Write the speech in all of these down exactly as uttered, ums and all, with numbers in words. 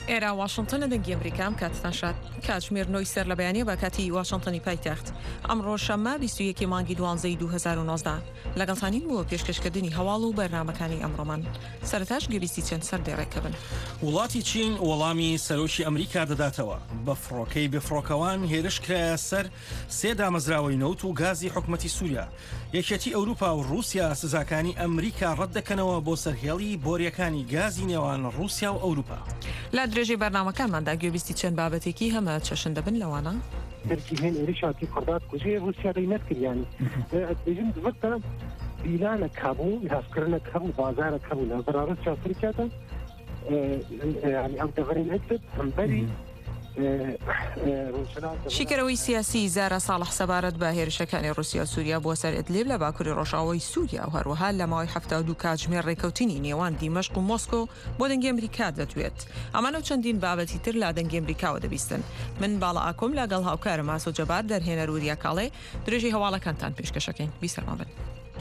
ئێرە واشنگتن لە دەنگی ئەمریکام کاتتانشات کاتژمێر نۆی سەر لە بەیانی بە کاتی واشنگتنی پایتەخت ئەمڕۆ شەممە بیست و یەکی مانگی دوانزەی دوو هەزار و نۆزدە لەگەڵتانین بووە پێشکەشکردنی هەواڵ و بەرنامەکانی ئەمڕۆمان. سەرەتاش گوێبیستی چەند سەردێڕێکە بن. وڵاتی چین وەڵامی سەرۆکی ئەمریکا دەداتەوە. بە فڕۆکەی بفڕۆکەوان هێرش کرایە سەر سێ دامەزراوەی نەوت و گازی حکومەتی سووریا. یەکێتی ئەوروپا و رووسیا سزاکانی ئەمریکا ڕەت دەکەنەوە بۆ سەرهێڵی بۆریەکانی گازی نێوان رووسیا و ئەوروپا. لە درێژەی بەرنامەکانماندا گوێبیستی چەند بابەتێکی هەمە چەشن دەبن لەوانە تركيهن إريشاتي قردات كوزي روسيا دينات يعني بيجن بفكر بيلانا كابو يهافكرنا كابو بازار كابو نظرارات شافريكاتا يعني أو تغرين أكتب همبري شیکەرەوەی سیاسی زارا ساڵح سەبارەت بە هێرشەکانی رووسیا و سووریا بۆ سەر ئیدلیب لە باکووری ڕۆژاوای سووریا و هەروەها لە ماوەی هەفتە و دوو کاتژمێر ڕێکەوتنی نێوان دیمەشق و مۆسکۆ بۆ دەنگی ئەمریکا دەتوێت. ئەمانە چەندین بابەتی تر لە دەنگی ئەمریکاوە دەبیستن. من باڵا ئاکۆم لەگەڵ هاوکارم ماسۆ جەبار دەرهێنەر وریە کاڵێ درێژەی هەواڵەکانتان پێشکەشەکەین. بیسەرمان بن.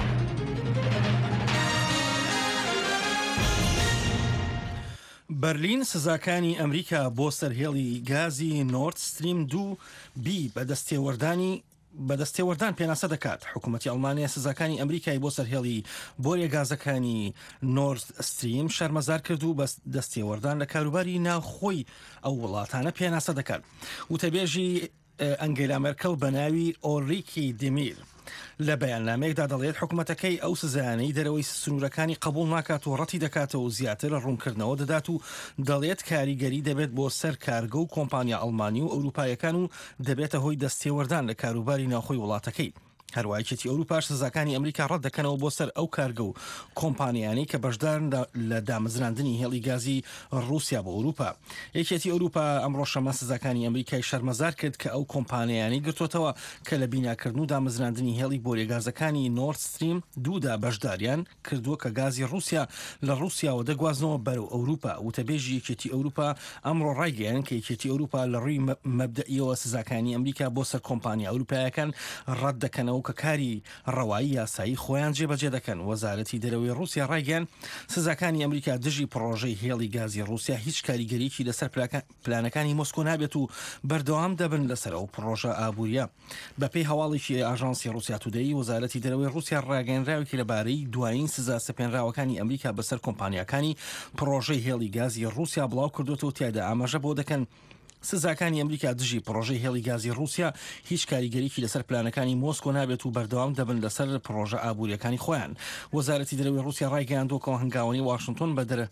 بەرلین سزاکانی ئەمریکا بۆ سەرهێڵی گازی نۆرد ستریم دوو بی بەدەستێوەردانی بەدەستێوەردان پێناسە دەکات. حکوومەتی ئەڵمانیا سزاکانی ئەمریکای بۆ سەرهێڵی بۆریە گازەکانی نۆرد ستریم شەرمەزار کرد و بە دەستێوەردان لە کاروباری ناوخۆی ئەو وڵاتانە پێناسە دەکات. وتەبێژی ئەنگێلا مێرکەل بە ناوی ئۆریکی دیمیر لە بەیاننامەیەکدا دەڵێت حکوومەتەکەی ئەو سزایانەی دەرەوەی سنوورەکانی قبول ناکات و ڕەتی دەکاتەوە و زیاتر لە ڕوونکردنەوە دەدات و دەڵێت کاریگەری دەبێت بۆ سەر کارگە و کۆمپانیا ئەڵمانی و ئەوروپایەکان و دەبێتە هۆی دەستێوەردان لە کاروباری ناوخۆی وڵاتەکەی. هەروایەتی ئەوروپاش سزاکانی ئەمریکا ڕەت دەکەنەوە بۆ سەر ئەو کارگە و کۆمپانیانی کە بەشدارن لە دامەزراندنی هێڵی گازی رووسیا بۆ ئەوروپا. یەکێتی ئەوروپا ئەمڕۆ شەمە سزاکانی ئەمریکای شەرمەزار کرد کە ئەو کۆمپانیانی گرتوتەوە کە لە بیناکردن و دامەزراندنی هێڵی بۆریەگازەکانی نۆرد ستریم دوودا بەشداریان کردووە کە گازی رووسیا لە رووسیاوە دەگوازنەوە بەرەو ئەوروپا. وتەبێژی یەکێتی ئەوروپا ئەمڕۆ ڕایگەیان کە یەکێتی ئەوروپا لە ڕووی مەبدەئیەوە سزاکانی ئەمریکا بۆ سەر کۆمپانیا ئەوروپایەکان ڕەت دەکەنەوە کە کاری ڕەوایی یاسایی خۆیان جێبەجێ دەکەن. وەزارەتی دەرەوەی رووسیا ڕایگەیان سزاکانی ئەمریکا دژی پرۆژەی هێڵی گازی رووسیا هیچ کاریگەریکی لەسەر پلانەکانی مۆسکۆ نابێت و بەردەوام دەبن لەسەر ئەو پرۆژە ئابوووریە. بەپێی هەواڵێکی ئاژانسی رووسیا تودەی وەزارەتی دەرەوەی رووسیا ڕاگەیەنراوێکی لەبارەی دوایین سزا سپێنراوەکانی ئەمریکا بەسەر کۆمپانیەکانی پرۆژەی هێڵی گازی رووسیا بڵاو کردوتەوە تیایدا ئاماژە بۆ دەکەن سزاکانی ئەمریکا دژی پرۆژەی هێڵی گازی رووسیا هیچ کاریگەریکی لەسەر پلانەکانی مۆسکۆ نابێت و بەردەوام دەبن لەسەر پرۆژە ئابوووریەکانی خۆیان. وەزارەتی دەرەوەی رووسیا ڕایگەیاندووەکەوە هەنگاوەنی واشنگتن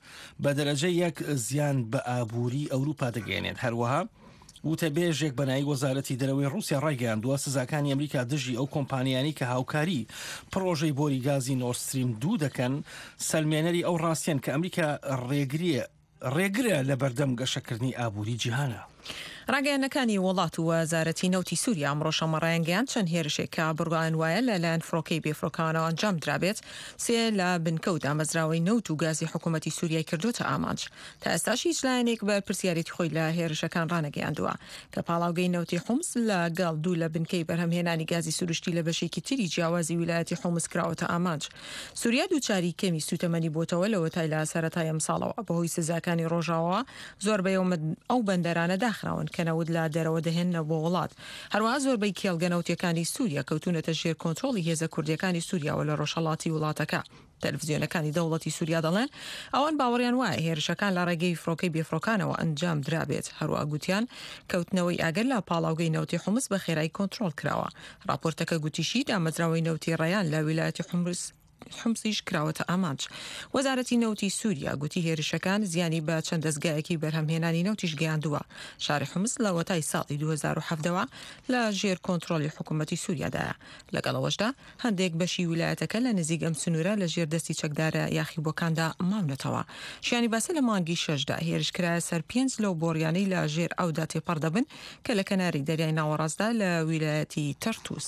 بە دەرەجە یەک زیان بە ئابووری ئەوروپا دەگەێنێت. هەروەها وتەبێژێک بەنای وەزارەتی دەرەوەی رووسیا ڕایگەیاندووە سزاکانی ئەمریکا دژی ئەو کۆمپانیانی کە هاوکاری پرۆژەی بۆری گازی نۆرد ستریم دوو دەکەن سەلمێنەری ئەو ڕاستیان کە ئەمریکا ڕێگریە ڕێگرە لە بەردەم گەشەکردنی ئابووری جیهانە. ڕاگەیەنەکانی وڵات و وەزارەتی نەوتی سووریا ئەمڕۆ شەمە ڕایانگەیاند چەند هێرشێک کە بڕگوان وایە لەلایەن فڕۆکەی بێفڕۆکانەوە ئەنجام درابێت سێ لە بنکەوت ئامەزراوەی نەوت و گازی حکوومەتی سووریای کردوتە ئامانج. تا ئێستاش هیچ لایەنێک بە پرسیارێتی خۆی لە هێرشەکان ڕانەگەیاندووە کە پاڵاوگەی نەوتی حومس لەگەڵ دوو لە بنکەی بەرهەمهێنانی گازی سروشتی لە بەشێکی تری جیاوازی ویلایەتی حومس کراوەتە ئامانج. سووریا دووچاری کەمی سوتەمەنی بۆتەوە لەوە تای لە سەرەتای ئەم ساڵەوە بەهۆی سزاکانی ڕۆژاوە زۆربەی ئەو بەندەرانە داخراون کە نەوت لە دەرەوە دەهێننە بۆ وڵات. هەروەها زۆربەی کێڵگەنەوتیەکانی سووریا کەوتونەتە ژێر کۆنتڕۆڵی هێزە کوردیەکانی سووریاوە لە ڕۆژهەڵاتی وڵاتەکە. تەلەڤیزیۆنەکانی دەوڵەتی سووریا دەڵێن ئەوان باوەڕیان وایە هێرشەکان لە ڕێگەی فڕۆکەی بێفڕۆکانەوە ئەنجام درابێت. هەروەها گوتیان کەوتنەوەی ئاگەر لە پاڵاوگەی نەوتی حومس بە خێرایی کۆنتڕۆڵ کراوە. راپۆرتەکە گوتیشی ئامەزراوەی نەوتی ڕەیان لە ویلایەتی حومس حمسیش کراوەتە ئامانج. وەزارەتی نەوتی سووریا گوتی هێرشەکان زیانی بە چەند دەستگایەکی بەرهەمهێنانی نەوتیش گەیاندووە. شاری حومس لە وەتای ساڵی دوو هەزار و هەفتەوە لە ژێر کۆنتڕۆلی حکوومەتی سووریادایە. لەگەڵەوەشدا هەندێک بەشی ویلایەتەکە لە نزیک ئەم سنوورە لە ژێر دەستی چەکدارە یاخی بۆکاندا ماونەتەوە. شیانی باسە لە مانگی شەشدا هێرشکرایە سەر پێنج لەو بۆڕیانەی لە ژێر ئەودا تێپەڕ دەبن کە لە کەناری دەریای ناوەڕاستدا لە ویلایەتی تەرتوس.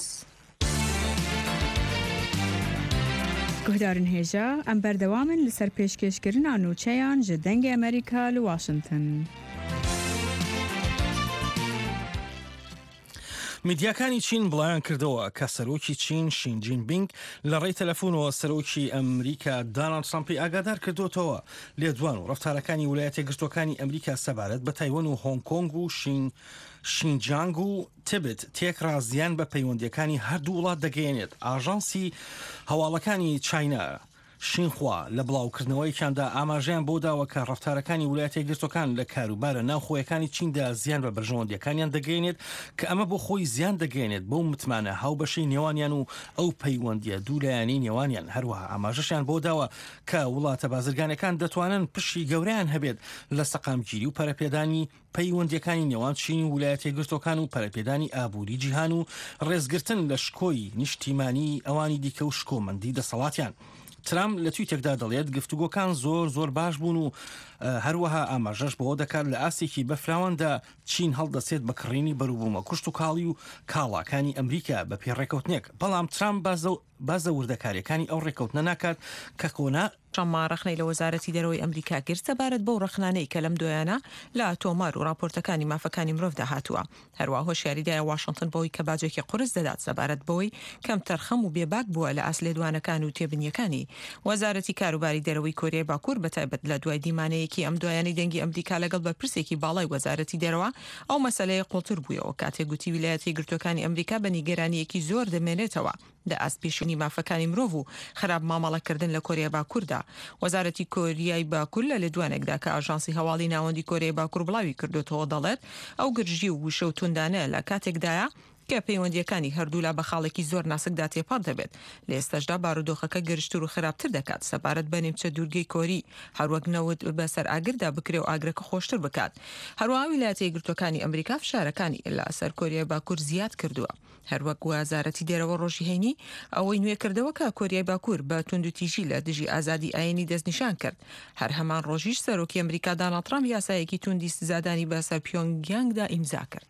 گهدارن هێژە ئەم بەردەوامن لەسەر پێشکەشکردنا نوچەیان ji dengê ئەمریکا li Washington. میدیاکانی چین بڵایان کردەوە کە سەرۆکی چین شین جینپینگ لە ڕێی تەلەفۆنەوە سەرۆکی ئەمریکا دۆناڵد ترامپی ئاگادار کردوتەوە لێدوان و ڕەفتارەکانی ویلایەتە یەکگرتووەکانی ئەمریکا سەبارەت بە تایوان و هۆنگ کۆنگ و شین شینجانگ و تبت تێکڕا زیان بە پەیوەندیەکانی هەردوو وڵات دەگەیەنێت. ئاژانسی هەواڵەکانی چاینا شینخوا لە بڵاوکردنەوەیکیاندا ئاماژیان بۆ داوە کە ڕەفتارەکانی ویلایەتە یەکگرتووەکان لە کاروبارە ناوخۆیەکانی چیندا زیان بە بەرژەوەندیەکانیان دەگەێنێت کە ئەمە بۆ خۆی زیان دەگەێنێت بەو متمانە هاوبەشی نێوانیان و ئەو پەیوەندیە دوولایانی نێوانیان. هەروەها ئاماژەشیان بۆ داوە کە وڵاتە بازرگانەکان دەتوانن پشی گەورەیان هەبێت لە سەقامگیری و پەرەپێدانی پەیوەندیەکانی نێوان چین و ویلایەتە یەکگرتووەکان و پەرەپێدانی ئابووری جیهان و ڕێزگرتن لە شکۆی نیشتیمانی ئەوانی دیکە و شکۆمەندی دەسەڵاتیان. ترام لە تویتێکدا دەڵێت گفتوگۆکان زۆر زۆر باش بوون و هەروەها ئاماژەش بەوە دەکات لە ئاسێکی بەفراواندا چین هەڵدەسێت بە کڕینی بەروبوومە کوشت و کاڵی و کاڵاکانی ئەمریکا بە پێڕێکەوتنێک. بەڵام ترام بازە وردەکاریەکانی ئەو ڕێکەوتنە ناکات کە کۆنا شەما ڕخنەی لە وەزارەتی دەرەوەی ئەمریکا کرد سەبارەت بەو ڕخنانەی کە لەم دوایانە لە تۆمار و راپۆرتەکانی مافەکانی مرۆڤدا هاتووە. هەروە هۆشیاریدایە واشنگتن بەوەی کە باجێکی قورس دەدات سەبارەت بەوەی کەم تەرخەم و بێباک بووە لە ئاسلێدوانەکان و تێبنیەکانی. وەزارەتی کاروباری دەرەوەی کۆریای باکوور بەتایبەت لە دوای دیمانەیەکی ئەم دوایانەی دەنگی ئەمریکا لەگەڵ بە پرسێکی باڵای وەزارەتی دەرەوە ئەو مەسەلەیە قوڵتر بوویەوە کاتێک گوتی ویلایەتە یەکگرتووەکانی ئەمریکا بە نیگەرانیەکی زۆر دەمێنێتەوە لە ئاسپێشنی مافەکانی مرۆڤ و خراپ مامەڵەکردن لە کۆریا باکووردا. وەزارەتی کۆریای باکوور لە لێدوانێکدا کە ئاژانسی هەواڵی ناوەندی کۆریای باکوور بڵاوی کردوتەوە دەڵێت ئەو گرژی و وشە و توندانە لە کاتێکدایە کە پەیوەندیەکانی هەردوو لە بە خاڵێکی زۆر ناسکدا تێپەڕ دەبێت. لە ئێستاشدا بارودۆخەکە گەرشتر و خراپتر دەکات سەبارەت بە نێمچە دوورگەی کۆری هەروەک نەوت بەسەر ئاگردا بکرێ و ئاگرەکە خۆشتر بکات. هەروەها ویلایەتە یەکگرتووەکانی ئەمریکا فشارەکانی لە سەر کۆریای باکوور زیاد کردووە. هەروەک وەزارەتی دەرەوە ڕۆژی هەینی ئەوەی نوێ کردەوە کە کۆریای باکوور بە توندوتیژی لە دژی ئازادی ئاینی دەستنیشان کرد. هەر هەمان ڕۆژیش سەرۆکی ئەمریکا دۆناڵد ترامپ یاسایەکی توندی سزادانی بەسەر پیۆنگیانگدا ئیمزا کرد.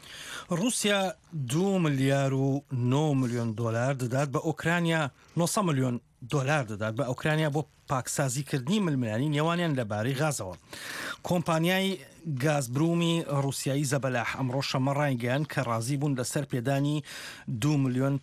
رووسیا دو ملیار و نۆ ملیۆن دۆلار دەدات بە ئۆکرانیا نۆسە ملیۆن دۆلار دەدات بە ئۆکرانیا بۆ پاکسازیکردنی ململانی نێوانیان لەبارەی غازەوە. کۆمپانیای گازبرومی رووسیایی زەبەلاح ئەمڕۆ شەمە ڕایگەیاند کە ڕازی بوون لەسەر پێدانی دو ملیۆن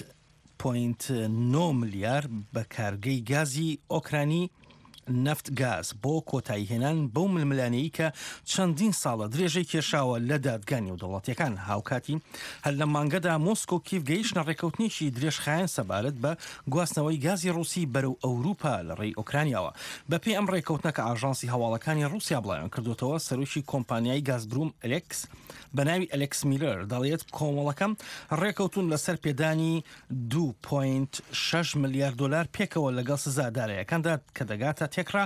پۆینت نۆ ملیار بە کارگەی گازی ئۆکرانی نفت گاز بۆ کۆتاییهێنان بەو ململانەیە کە چەندین ساڵە درێژەی کێشاوە لە دادگانی و دەوڵەتیەکان. هاوکاتی هەر لە مانگەدا مۆسکۆ و کیف گەیشتە ڕێکەوتنیشی درێژخایەن سەبارەت بە گواستنەوەی گازی ڕووسی بەرەو ئەوروپا لە ڕێی ئۆکرانیاوە. بەپێی ئەم ڕێکەوتنە کە ئاژانسی هەواڵەکانی رووسیا بڵاویان کردوتەوە سەرۆکی کۆمپانیای گازبروم ئەلێکس بە ناوی ئەلێکس میلەر دەڵێت کۆمەڵەکەم ڕێکەوتون لەسەر پێدانی دو پۆینت شەش ملیار دۆلار پێکەوە لەگەڵ سزادارەیەکاندا کە دەگاتە تێکرا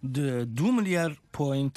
دو ملیار پۆینت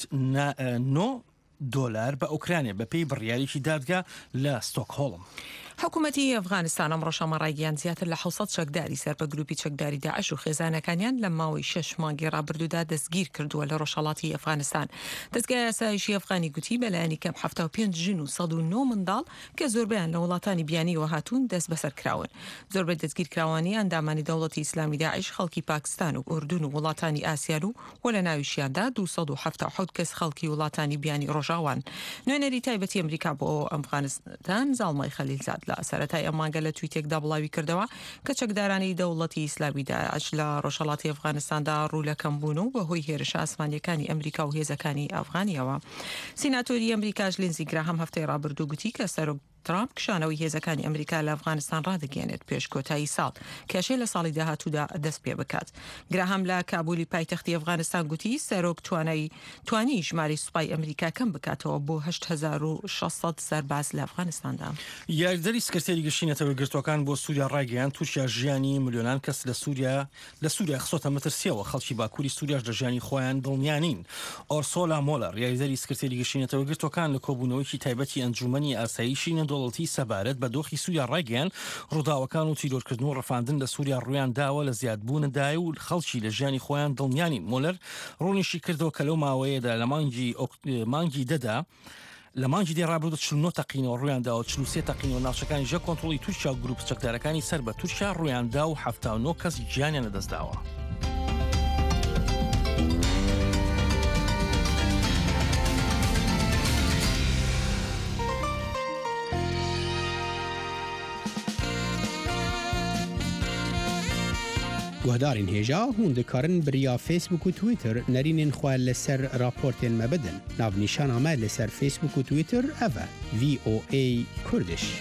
نۆ دۆلار بە ئۆکرانیا بەپێی بڕیاریی دادگا لە ستۆکهۆڵم. حکوومەتی ئەفغانستان ئەمڕۆ شەمە ڕایگەیاند زیاتر لە حوسەد چەکداری سەر بە گروپی چەکداری داعش و خێزانەکانیان لە ماوەی شەش مانگی ڕابردوودا دەستگیر کردووە لە ڕۆژهەڵاتی ئەفغانستان. دەستگای یاسایشی ئەفغانی گوتی بەلایەنی کەم هەفتە و پێنج ژن و سەد و نۆ منداڵ کە زۆربیان لە وڵاتانی بیانیەوە هاتوون دەست بەسەر کراون. زۆربەی دەستگیرکراوانی ئەندامانی دەوڵەتی ئیسلامی داعش خەڵکی پاکستان و ئوردون و وڵاتانی ئاسیا و وە لە ناویشیاندا دوو سەد و هەفتە و حەوت کەس خەڵکی وڵاتانی بیانی ڕۆژاوان. نوێنەری تایبەتی ئەمریکا بۆ ئەفغانستان زاڵمای خەلیلزاد لە سەرەتای ئەمانگە لە تویتێکدا بڵاوی کردەوە کە چەکدارانی دەوڵەتی ئیسلامی داعش لە ڕۆژهەڵاتی ئەفغانستاندا ڕوولەکەم بوون و بەهۆی هێرش ئاسمانیەکانی ئەمریکا و هێزەکانی ئەفغانیەوە. سیناتۆری ئەمریکاش لینزی گراهام هەفتەی ڕابردوو گوتی کە سەرۆک ترامپ کشانەوەی هێزەکانی ئەمریکا لە ئەفغانستان ڕادەگەێنێت پێش کۆتایی ساڵ کێشەی لە ساڵی داهاتوودا دەست پێ بکات. گراهام لە کابولی پایتەختی ئەفغانستان گوتی سەرۆک توانای توانی ژماری سوپای ئەمریکا کەم بکاتەوە بۆ هەشت هەزار و شەشسەد سەرباز لە ئەفغانستاندا. یاریدەری سکرتێری گەشتینەتەوە گرتوەکان بۆ سووریا ڕایگەیاند تووشیا ژیانی ملیۆنان کەس لە سووریا لە سووریا خسۆتە مەترسیەوە. خەڵکی باکووری سووریاش لە ژیانی خۆیان دڵنیانین. ئۆرسۆلا مۆلەر یاریدەری سکرتێری گەشتینەتەوە گرتوەکان لە کۆبوونەوەیکی تایبەتی ئەنجومەنی ئاسایشی نێودەوڵەتی سەبارەت بە دۆخی سووریا ڕایگەیاند ڕووداوەکان و تیرۆرکردن و ڕەفاندن لە سووریا ڕوویان داوە لە زیادبوونەدای و خەڵکی لە ژیانی خۆیان دڵنیانین. مۆلەر ڕوونیشی کردەوە کە لەو ماوەیەدا لە مانگی مانگی دەدا لە مانگی دێ ڕابردوو چل و نۆ تەقینەوە ڕوویاندا و چل و سێ تەقینەوە ناوچەکانی ژە کۆنتڕۆڵی تورکیا و گروپ چەکدارەکانی سەر بە تورکیا ڕوویاندا و هەفتە و نۆ کەس گیانیان لەدەستداوە. گهدارین هیجا هون دکارن بریا فیسبوک و تویتر نرینین خواه لسر راپورتین مبدن ناو نیشان آمد لسر فیسبوک و تویتر اوه وی او ای کردش.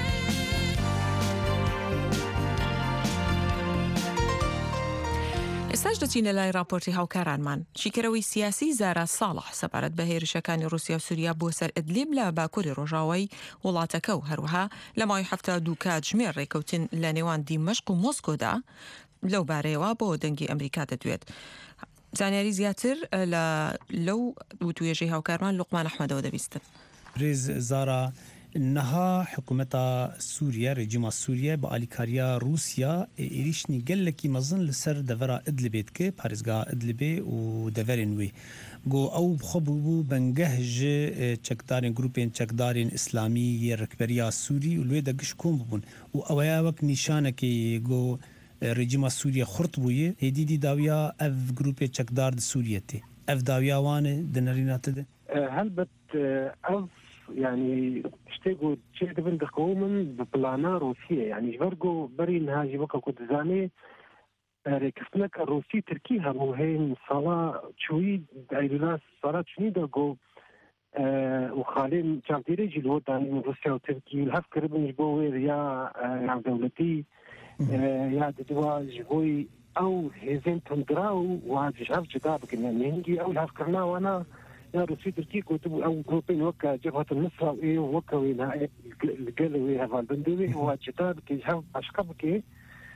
استجدتين لاي رابورتي هاوكاران من شكروي سياسي زارا صالح سبارت بهير شكاني روسيا وسوريا بوسر إدليب لا باكوري روجاوي ولاتكو هروها لما يحفتا دوكا جمير ريكوتين لانيوان دمشق وموسكو دا لو باريوا بو دنجي أمريكا تدويت زانياري زياتر لو وتويجي هاوكارمان لقمان أحمد ودبيستن ريز زارا نها حکومت سوریه رژیم سوریه با آلیکاریا روسیا ایریشنی گلکی مزن لسر دورا ادلبیت که پارزگاه ادلبی و دورینوی گو او خبو بنگهج چکدارین گروپین چکدارین اسلامی رکبریا سوری و لوی دگش کم ببون و اویا وک نشانه که گو رژیم سوریه خرط بویه هدیدی داویا اف گروپ چکدار سوریه تی اف داویا وانه دنرینات ده هل بت اف يعني اشتاقوا تشيد بن دقومن ببلانا روسية يعني جبرقوا برين هاجي بكا كنت زاني ريكسنك الروسي تركيها مهين صلاة شوي عيدولاس صلاة شنيدة قو وخالين جامديري جلود من روسيا وتركيا الهف كربن جبوه يا نعم دولتي يا ددوا جبوي او هزين تندراو وهاجي جدابك يعني هنجي او الهف كرنا وانا يا روسي تركي كتب او جروبين وكا جبهة النصرة وايه وكا وين القلوي هذا البندوي هو جتاب كي جهاز اشقبكي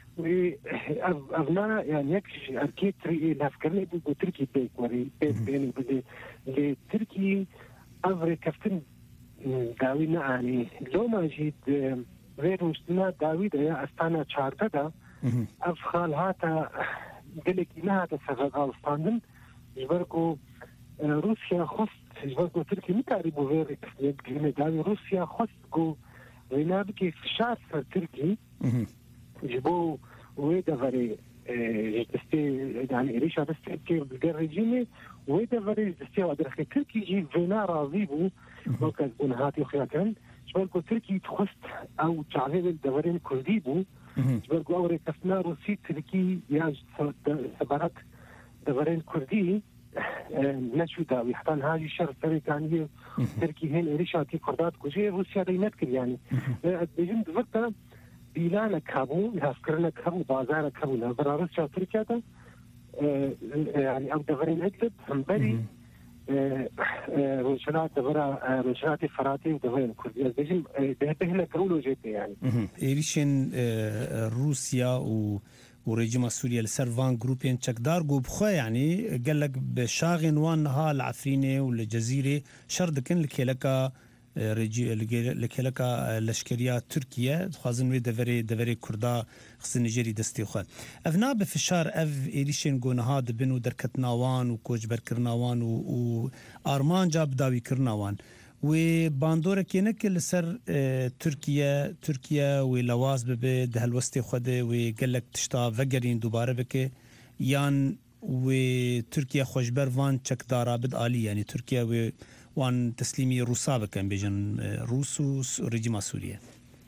وابناء يعني يكش اركيد تري الافكاري بو تركي بيك وري بيك بيني بدي لتركي افري كفتن داوينا يعني لو ما جيت غير مستنا داوي يا استانا شارتا افخال هاتا قالك ما هذا سبب استاندن يبركو روسيا خصت جبرقو تركي متعربو غير كلمة داوي روسيا خصت قو غنابكي فشار سر تركي جبو ويدا غري جدستي يعني ريشا دستي كير بلقر رجيمي ويدا غري جدستي وادرخي تركي جي فينا راضيبو وكاز بنهاتي وخياتن جبرقو تركي تخصت او تعذيب الدورين كرديبو جبرقو اوري كفنا روسي تركي ياج سبارات دورين كردي نشو داوي حتى هذه الشر التركي تركي هين ريشاتي كردات كوجي روسيا دينت كل يعني بيجم دفتا بيلانا كابو هاسكرنا كابو بازار كابو نظر روسيا تركيا يعني او دغرين ادلب هم بري روشنات دغرا روشنات فراتي ودغرين كرديا بيجم بهنا كولو جيتي يعني ايريشن روسيا و ورژیم سوریه لسروان گروپین چکدار گو بخوا يعني قال لك بشاغن وانها العفرينه والجزيره شردكن لكيلكا رجي لكيلكا لشكريا تركيا خازن وي دفري دفري كردا خص نيجيري دستي خو افنا بفشار اف ايريشن گونها دبنو دركتناوان وكوجبر كرناوان و ارمان جاب داوي كرناوان و باندورا كينك لسر اه تركيا تركيا ولواز ببه ده الوسط خده و قالك تشتا فقرين دوباره بك يان و تركيا خوشبر وان چكدارا بد آلي يعني تركيا و وان تسليمي روسا بكن بيجن روسوس رجيم سوريا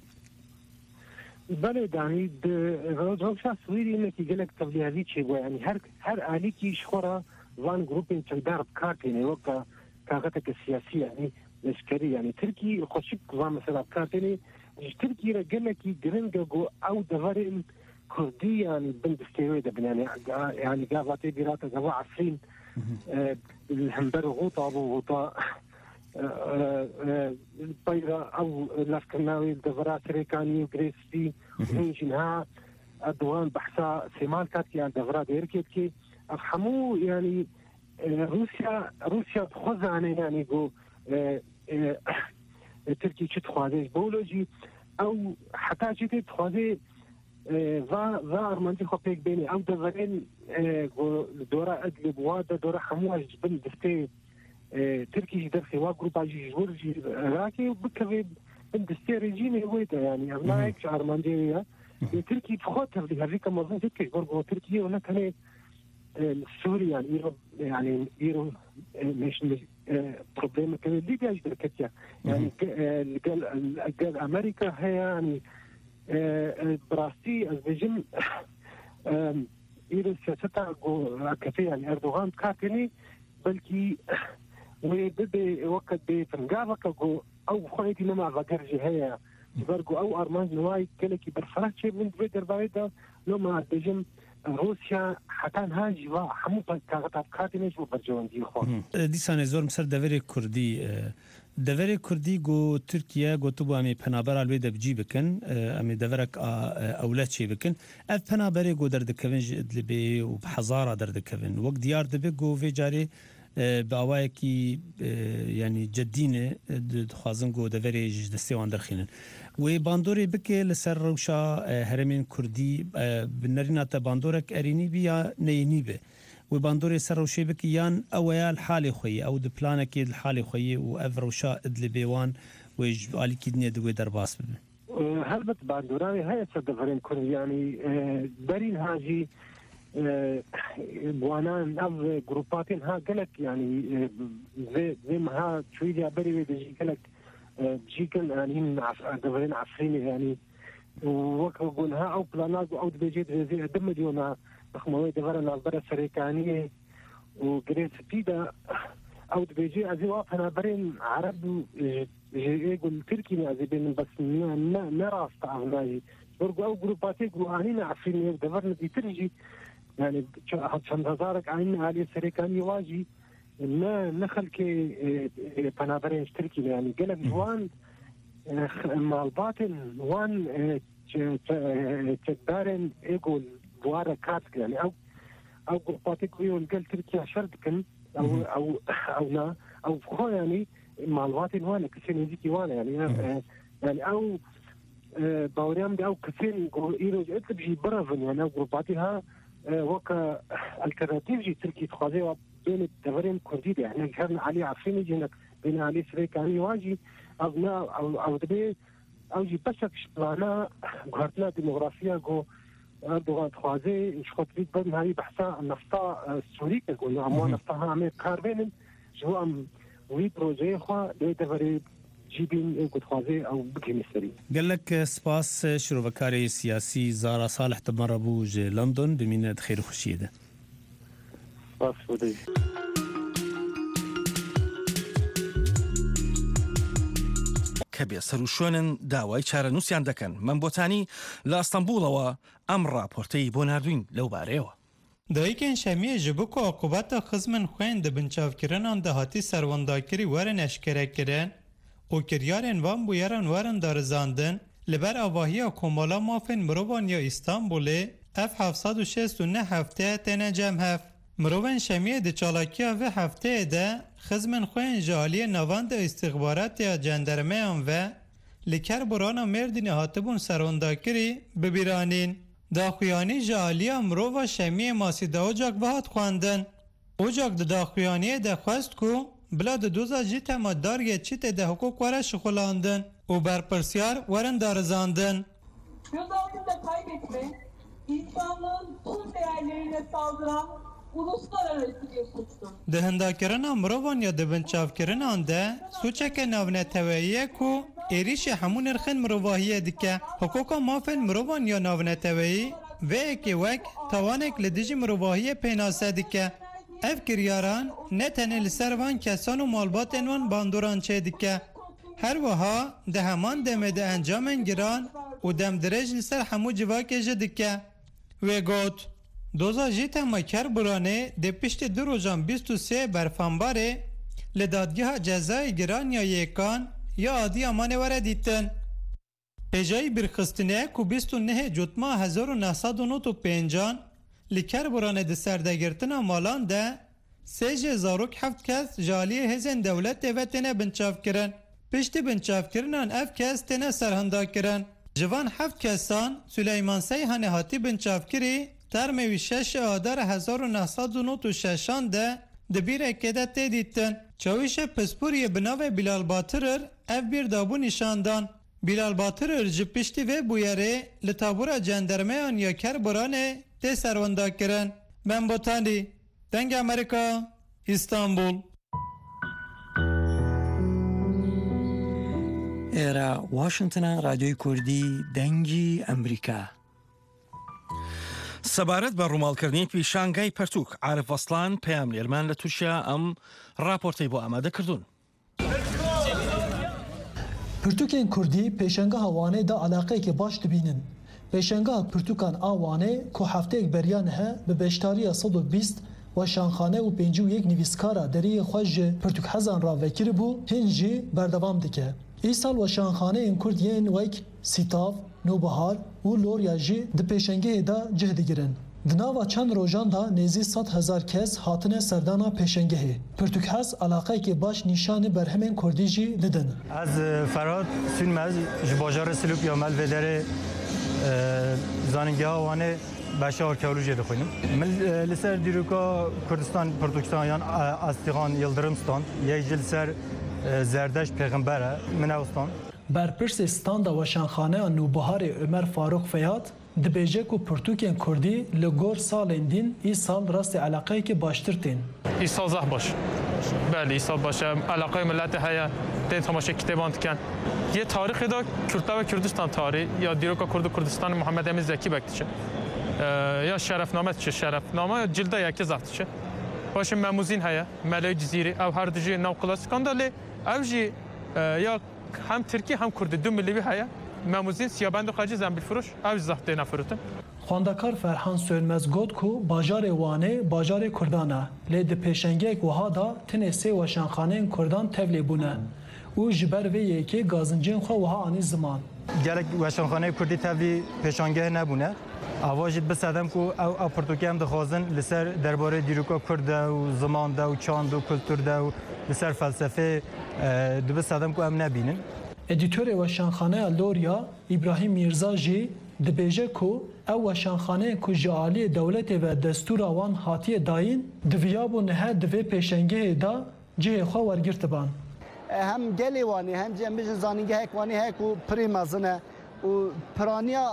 بله دانی روزا سوری نکی قالك تبلیغی چی و يعني هر هر آلی کی شخورا وان گروپین چکدار بکارتینه وکا كاغتك السياسية يعني لشكري يعني تركي خوشك زعما مثلا كارتيني تركي رجلكي جرينجو او دغري كردي يعني بنت استويدا يعني يعني قاضي بيراتا جوا عفرين الهمبر غوطا ابو غوطا الطيرة او الافكناوي دغرات ريكاني وغريسي وهنجنها الدوان بحثا سيمال كاتي يعني دغرات يركيتكي افهموا يعني روسيا روسيا تخوزانه يعني جو تركي تخوازي بولوجي او حتى جيت تخوازي va va armandi خبيك بيني او دغرين دورا ادلب وادا دورا حمواج بن دفتي تركي درسي وا جروب اجي جورجي راكي بكبي بن دفتي ريجيمي ويدا يعني انا هيك ارماندي تركي تخوتر دي هذيك ما ظن تركي برضو تركي ولا كان سوريا يعني يرو يعني يرو مش بروبليم كان ليبيا اجدر كتيا يعني قال قال امريكا هي يعني براستي الفيجن إلى سياسة كفي يعني أردوغان كاتني بلكي وبدي وقت بفنجابك أو خايتي لما بقرجي هي برجو أو أرمان نواي كلكي برفرات شيء من بيدر بعيدا لما بيجم روسيا حتى هاجي وحمو كاغتاب كاتني شو برجوان دي خون دیسان زور مسر دور کردی دور کردی گو ترکیه گو تو با امی پنابر الوی دبجی بکن امی دورک اولاد چی بکن اف پنابر گو در دکوین جدلبی و بحزارة در دکوین وقت دیار دبی گو وی جاری باوای کی یعنی جدینه خوازن گو دوری جدستیوان درخینن و باندوری بکه لسر روشا هرمین کردی بنرینات باندورک ارینی بیا نینی به و باندوری سر روشی بکه یان اویا الحال خویی او د پلانه کی الحال خویی و اف روشا ادل بیوان و آلی کی دنیا دوی در باس ببین هلبت باندورانی های صدفرین کردی یعنی برین هاجی بوانان او جروباتين ها قلك يعني زي زي ما ها شويه بري بيجي قلك بجيكن يعني دفرين عفريني يعني وقول ها او بلانات او بيجي زي دم ديونا رقموي دفرنا البرا سريكانيه وجريس بيدا او بيجي ازي واقفنا برين عرب يقول تركي ازي بين بس ما ما راس تعبناي برجو او جروباتي جروانين عفريني دفرنا بيترجي يعني عشان تزارك عين علي سريكان يواجي ما نخل كي بنابرين اشتركي يعني قلب جوان مع الباطن وان تدارن يقول بوارا كاتك يعني او او قرباتك ويقول قال تركيا شردكن او او او لا او خو يعني مع الباطن وانا كسين يجيكي وانا يعني يعني او باوريام دي او كسين يقولوا جئت بجي برافن يعني او قرباتها وكا التراتيف جي تركي تخاذي بين الدورين كردي يعني كان علي عفيني جينا بين علي سريك علي واجي أبناء أو أو دبي أو جي بشك شبانا قهرتنا ديموغرافيا جو أردوغان تخاذي مش خطريت بدن هاي بحثا النفطة السوري كقولوا أموال نفطها عمي كاربين جو أم وي بروجي خوا دي دوري جيبين قد خوازي او بكي مستري قال لك سباس شروفكاري سياسي زارا صالح تمربو جي لندن بمينة خير خشيدة سباس ودي کەبێ سەروشۆنن داوای چارەنووسیان دەکەن من بۆتانی لە ئەستەمبوڵەوە ئەم ڕاپۆرتەی بۆ ناردوین لەو بارەیەوە دایکن شەمیە ji bo ku aqubeta xizmin xwên di binçavkirinan de hatî serwendakirî werin eşkerekirin û kiryarên van bûyeran werin darizandin li ber avahiya komala mafên mirovan ya İstanbulê ev heft sed û şêst û neh hefteya têne cem hev. Mirovên şemiyê di çalakiya vê hefteyê de xizmên xwên ji aliyê navanda îstixbaratiya cendermeyan ve li Kerborana Mêrdînê hatibûn serwendakirî bibîranîn. Daxuyanî ji aliya mirova şemiyê masî da ocak ve hat xwandin. Ocak di daxuyaniyê de xwest ku bila di doza jî tema dargê çîtê de hukuk were şixulandin û berpirsiyar werin darizandin. Göz altında kaybetme, insanlığın tüm değerlerine saldıran uluslararası bir suçtur. Di hindakirina mirovan ya di binçavkirinan de suçeke navneteweyî ku êrişê hemû nirxên mirovahiyê dike. Hukuka mafên mirovan ya navneteweyî vêyekê wek tawanek li dijî mirovahiyê pênase dike. Ev kiryaran ne tenê li ser van kesan û malbatên wan bandoran çê dike. Her wiha di heman demê de encamên giran û demdirêj li ser hemû civakê jî dike. Wê got, doza jî tema Kerburanê dê piştî du rojan bîst û sê berfanbarê li dadgeha cezayê giran ya yêkan ya adî amanê were dîtin. Pêjayî bîrxistinê ku bîst û nehê cotma hezar û neh sed û nod û pêncan li Kerburanê di serdegirtina malan de sê jê zarok heft kes ji aliyê hêzên dewletê ve têne binçavkirin. Piştî binçavkirinan ev kes têne serhindakirin. Ji van heft kesan Süleyman Seyhanê hatî binçavkirî termê wî şeş adar hezar û neh sed û nod û şeşan de di bîrekê de tê dîtin. Çavîşê Pisporiyê bi navê Bilal Batırer ev bîr dabû nîşandan. Bilal Batırer ji piştî vê bûyerê li tabûra cendermeyan ya Kerburanê tê serwendakirin. Ben Botanî, Dengê Amerîka, İstanbul. Era Washington'a Radyoyu Kurdî Dengî Amerîka. سەبارەت بە ڕووماڵکردنی پیشانگای پەرتووک عارف ئەسڵان پەیام لێرمان لە تووشیا ئەم راپۆرتەی بۆ ئامادە کردوون. پرتوکên Kurdî pêşengeha Wanê de alaqeyekê baş dibînin. Pêşengeha pirtûkan a Wanê ku hefteyek beriyan he bi beşdariya sed û bîst weşanxane û pêncî û yek nivîskara deriyê xwe ji pirtûkhezan re vekiribû, hin jî berdewam dike. Îsal weşanxaneyên Kurd yên wek Sîtav, Nûbihar û Lorya jî di pêşengehê de cih digirin. Di nava çend rojan da nêzî sed hezar kes hatine serdana pêşengehê. Pirtûkhez alaqeyekê baş nîşanê berhemên Kurdî jî didin. Ez Ferhat Sülmez ji bajarê Silûpiya Melvêderê zanîngeha Wanê beşa arkeolojiyê dixwînim. Min li ser dîroka Kurdistan Pirtûkistan yan Astîxan Yıldırım stand, yek jî li ser Zerdeş Pêxember e min ew stand. Berpirsê standa weşanxaneya Nûbiharê Ömer Faruk Feyat dibêje ku pirtûkên Kurdî li gor salên din îsal rastê alaqeyekê baştir tên. Îsal zeh baş. Belê îsal baş e. Alaqeyê milletê heye. Tên temaşe kitêban dikin. Yê tarîxê de Kürtler ve Kürdistan tarî ya dîroka Kurd û Kurdistanê Muhammed Emin Zekî bek diçe. Ya şerefname diçe şerefname ya cilda yekê zeh diçe. Başê Memûzîn heye. Melê Cizîrî ew her di jî nav klasikan de lê ew jî ya hem Tirkî hem Kurdî du millî heye. Memûzîn siyabend û xecî zembilfiroş ew zeh têne firotin. Xwendekar Ferhan Sönmez got ku bajarê Wanê bajarê Kurdan e. Lê di pêşengehek wiha da tinê sê weşanxaneyên Kurdan tevlê bûne. û ji ber vê yekê gazinciyên xwe wiha anî ziman. Gelek weşanxaneyê Kurdî tevlî pêşangeh nebûne. Ava jî bisedem ku ew ew pirtûkê em dixwazin li ser derbarê dîroka Kurd de û ziman de û çand û kultur de û li ser felsefê dibisedem ku em nebînin. Edîtörê weşanxaneya Lorya İbrahim Mirza jî dibêje ku ew weşanxaneyên ku ji aliyê dewletê ve destûra wan hatiye dayîn diviyabû niha divê pêşengehê de cihê xwe wergirtiban. Hem gelê Wanê hem jî em bijin zanîngehek Wanê heye ku pirê mezin e û piraniya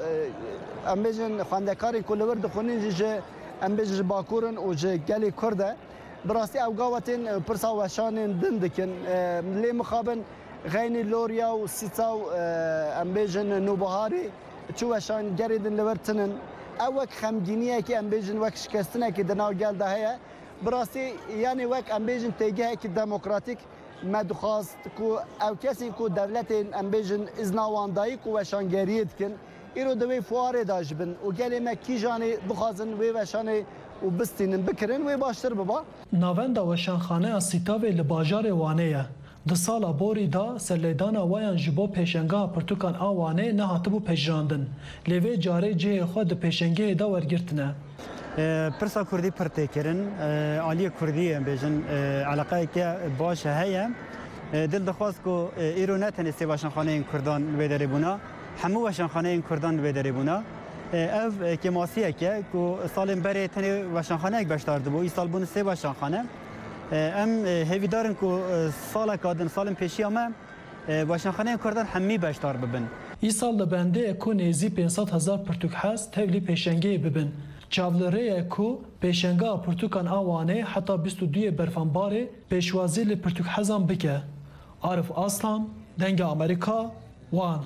em bijin xwendekarê ku li wir dixwînin jî ji em bijin ji Bakur'in û ji gelê Kurd e. Bi rastî ew gawetên pirsa weşanên din dikin. Lê mixabin Xeynî Lorya û Sîtav em bêjin Nûbiharê çû weşan gerê din li wir tinin. Ew wek xemgîniyekê em bêjin wek şikestinekê di nav gel de heye. Bi rastî yanê wek em bêjin têgehekî demokratîk me dixwast ku ew kesên ku devletên em bêjin izna wan dayî ku weşangeriyê dikin. Îro di wê fuarê da ji bin û gelê me kîjanê bixwazin wê weşanê û bistînin bikirin wê baştir biba. Navenda weşanxaneya Sîtavê li bajarê Wanê ye. Di sala borî da serlêdana wayan ji bo pêşengeha pirtûkan a Wanê nehatibû pejrandin. Lê vê carê cihê xwe di pêşengehê de wergirtine. Pirsa Kurdî pir têkirin, aliyê Kurdî em bêjin alaqeyeke baş heye. Dil dixwast ku îro ne tenê sê weşanxaneyên Kurdan li wê derê bûna, hemû weşanxaneyên Kurdan li wê derê bûna. Ev kemasiyeke ku salên berê tenê weşanxaneyek beşdar dibû, îsal bûn sê weşanxane. Em hêvîdarin ku saleka din salên pêşiya me weşanxaneyên Kurdan hemî beşdar bibin. Îsal li bendeyê ku nêzî pênc sed hezar pirtûkhez tevlî pêşengehê bibin. Çavlirêye ku pêşengeha pirtûkan a Wanê heta bîst û duyê berfanbarê pêşwazî li pirtûkhezan bike. Arif Aslan, Dengê Amerîka, Wan.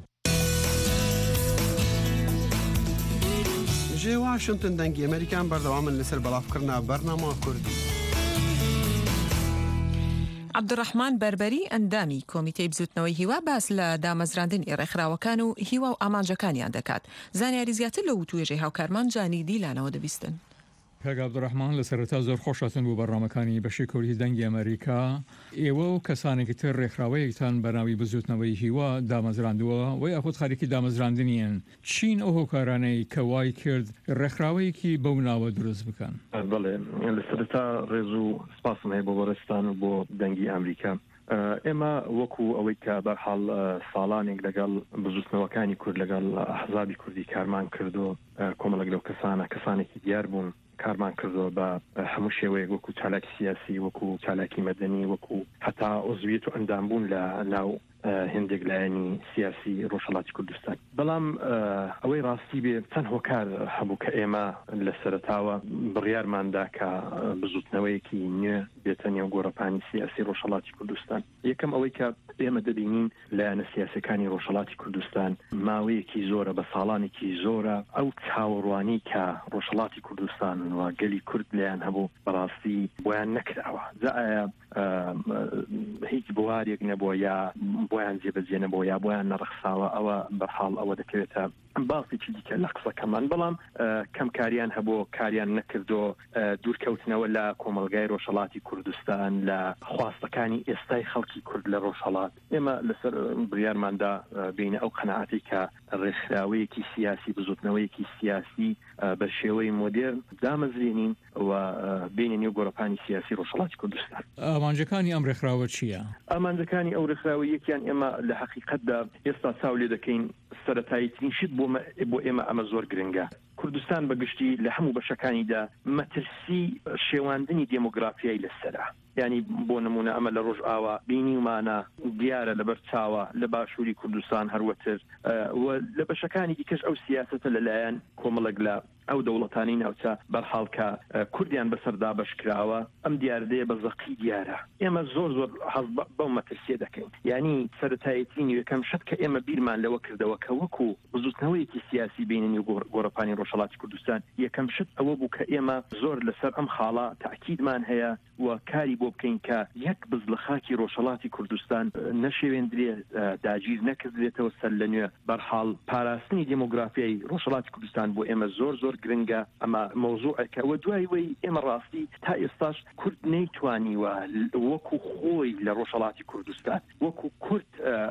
Ji Washington dengê Amerîkan berdewamin li ser belavkirina bernama Kurdî. عبدڕەحمان بەربەری ئەندامی کۆمیتەی بزوتنەوەی هیوا باس لە دامەزراندنی ڕێکخراوەکان و هیوا و ئامانجەکانیان دەکات. زانیاری زیاتر لە وتوێژەی هاوکارمان جانی دیلانەوە دەبیستن. پێک عەبدوڕەحمان لە سەرەتا زۆر خۆشاتن بۆ بەڕامەکانی بەشی کوردی دەنگی ئەمریکا. ئێوە و کەسانێکی تر ڕێکخراوەیەکتان بەناوی بزوتنەوەی هیوا دامەزراندووە و یاخود خەریکی دامەزراندنیان. چین ئەو هۆکارانەی کە وای کرد ڕێکخراوەیەکی بەو ناوە دروست بکەن. بەڵێ لە سەرەتا ڕێز و سپاسم هەیە بۆ بەڕێستان و بۆ دەنگی ئەمریکا. ئێمە وەکو ئەوەی کە بەرحاڵ ساڵانێک لەگەڵ بزوتنەوەکانی کورد لەگەڵ ئەحزابی کوردی کارمان کردو کۆمەڵێک لەو کەسانە کەسانێکی دیار بوون کارمان کردو بە هەموو شێوەیەک وەکو چالاکی سیاسی وەکو چالاکی مەدەنی وەکو هەتا عضویەت و ئەندامبوون لە ناو هندێک لایەنی سیاسی ڕۆژهەڵاتی کوردستان بەڵام ئەوەی ڕاستی بێ چەند هۆکار هەبوو کە ئێمە لە سەرەتاوە بڕیارماندا کە بزوتنەوەیەکی نوێ بێتە نێو گۆڕەپانی سیاسی ڕۆژهەڵاتی کوردستان یەکەم ئەوەی کە ئێمە دەبینین لایەنە سیاسەکانی ڕۆژهەڵاتی کوردستان ماوەیەکی زۆرە بە ساڵانێکی زۆرە ئەو چاوەڕوانی کە ڕۆژهەڵاتی کوردستان و گەلی کورد لایەن هەبوو بەڕاستی بۆیان نەکراوە زایە هیچ بوارێک نەبووە یا بۆیان جێبەجێ نەبووە یا بۆیان نەڕەخساوە ئەوە بەرحاڵ ئەوە دەکەوێتە باسی دیکە لە قسەکەمان بەڵام کەم کاریان هەبوو کاریان نەکردو دوورکەوتنەوە لە کۆمەلگای ڕۆژهەڵاتی کوردستان لە خواستەکانی ئێستای خەڵکی کورد لە ڕۆژهەڵات ئێمە لەسەر بڕیارماندا بینە ئەو قەنەعەتی کە ڕێکخراوەیەکی سیاسی بزوتنەوەیەکی سیاسی بە شێوەی مۆدێرن دامەزرێنین و بینە نێو گۆڕەپانی سیاسی ڕۆژهەڵاتی کوردستان. ئامانجەکانی ئەم ڕێکخراوە چییە؟ ئامانجەکانی ئەو ڕێکخراوە یەکیان ئێمە لە حەقیقەتدا ئێستا چاو لێ دەکەین سەرەتاییترین شت بۆ ئێمە ئەمە زۆر گرنگە. کوردستان بەگشتی لە هەموو بەشەکانیدا مەترسی شێواندنی دێمۆگرافیایی لەسەرە یعنی بۆ نمونە ئەمە لە ڕۆژ ئاوا بینی ومانە دیارە لەبەر چاوە لە باشووری کوردستان هەروەتر لە بەشەکانی دیکەش ئەو سیاسەتە لەلایەن کۆمەڵک لە ئەو دەوڵەتانی ناوچە بەرحاڵکە کوردیان بەسەردا بەشکراوە ئەم دیاردەیە بە زەقی دیارە ئێمە زۆر زۆر حەز بەو مەترسیە دەکەین یعنی سەرەتایەتی یەکەم شت کە ئێمە بیرمان لەوە کردەوە کە وەکو بزوتنەوەیەکی سیاسی بینی گۆڕەپانی ڕۆژهەڵاتی کوردستان یەکەم شت ئەوە بوو کە ئێمە زۆر لەسەر ئەم خاڵە تاکیدمان هەیە و کاری بۆ بکەین کە یەک بز لە خاکی ڕۆژهەڵاتی کوردستان نەشێوێندرێ داگیر نەکردرێتەوە سەر لە نوێ بەرحاڵ پاراستنی دێمۆگرافیای ڕۆژهەڵاتی کوردستان بۆ ئێمە زۆر زۆر گرنگە ئەمە مۆزوعەکەوە دوای وەی ئێمە ڕاستی تا ئێستاش کورد نەیتوانیوە وەکو خۆی لە ڕۆژهەڵاتی کوردستان وەکو کورد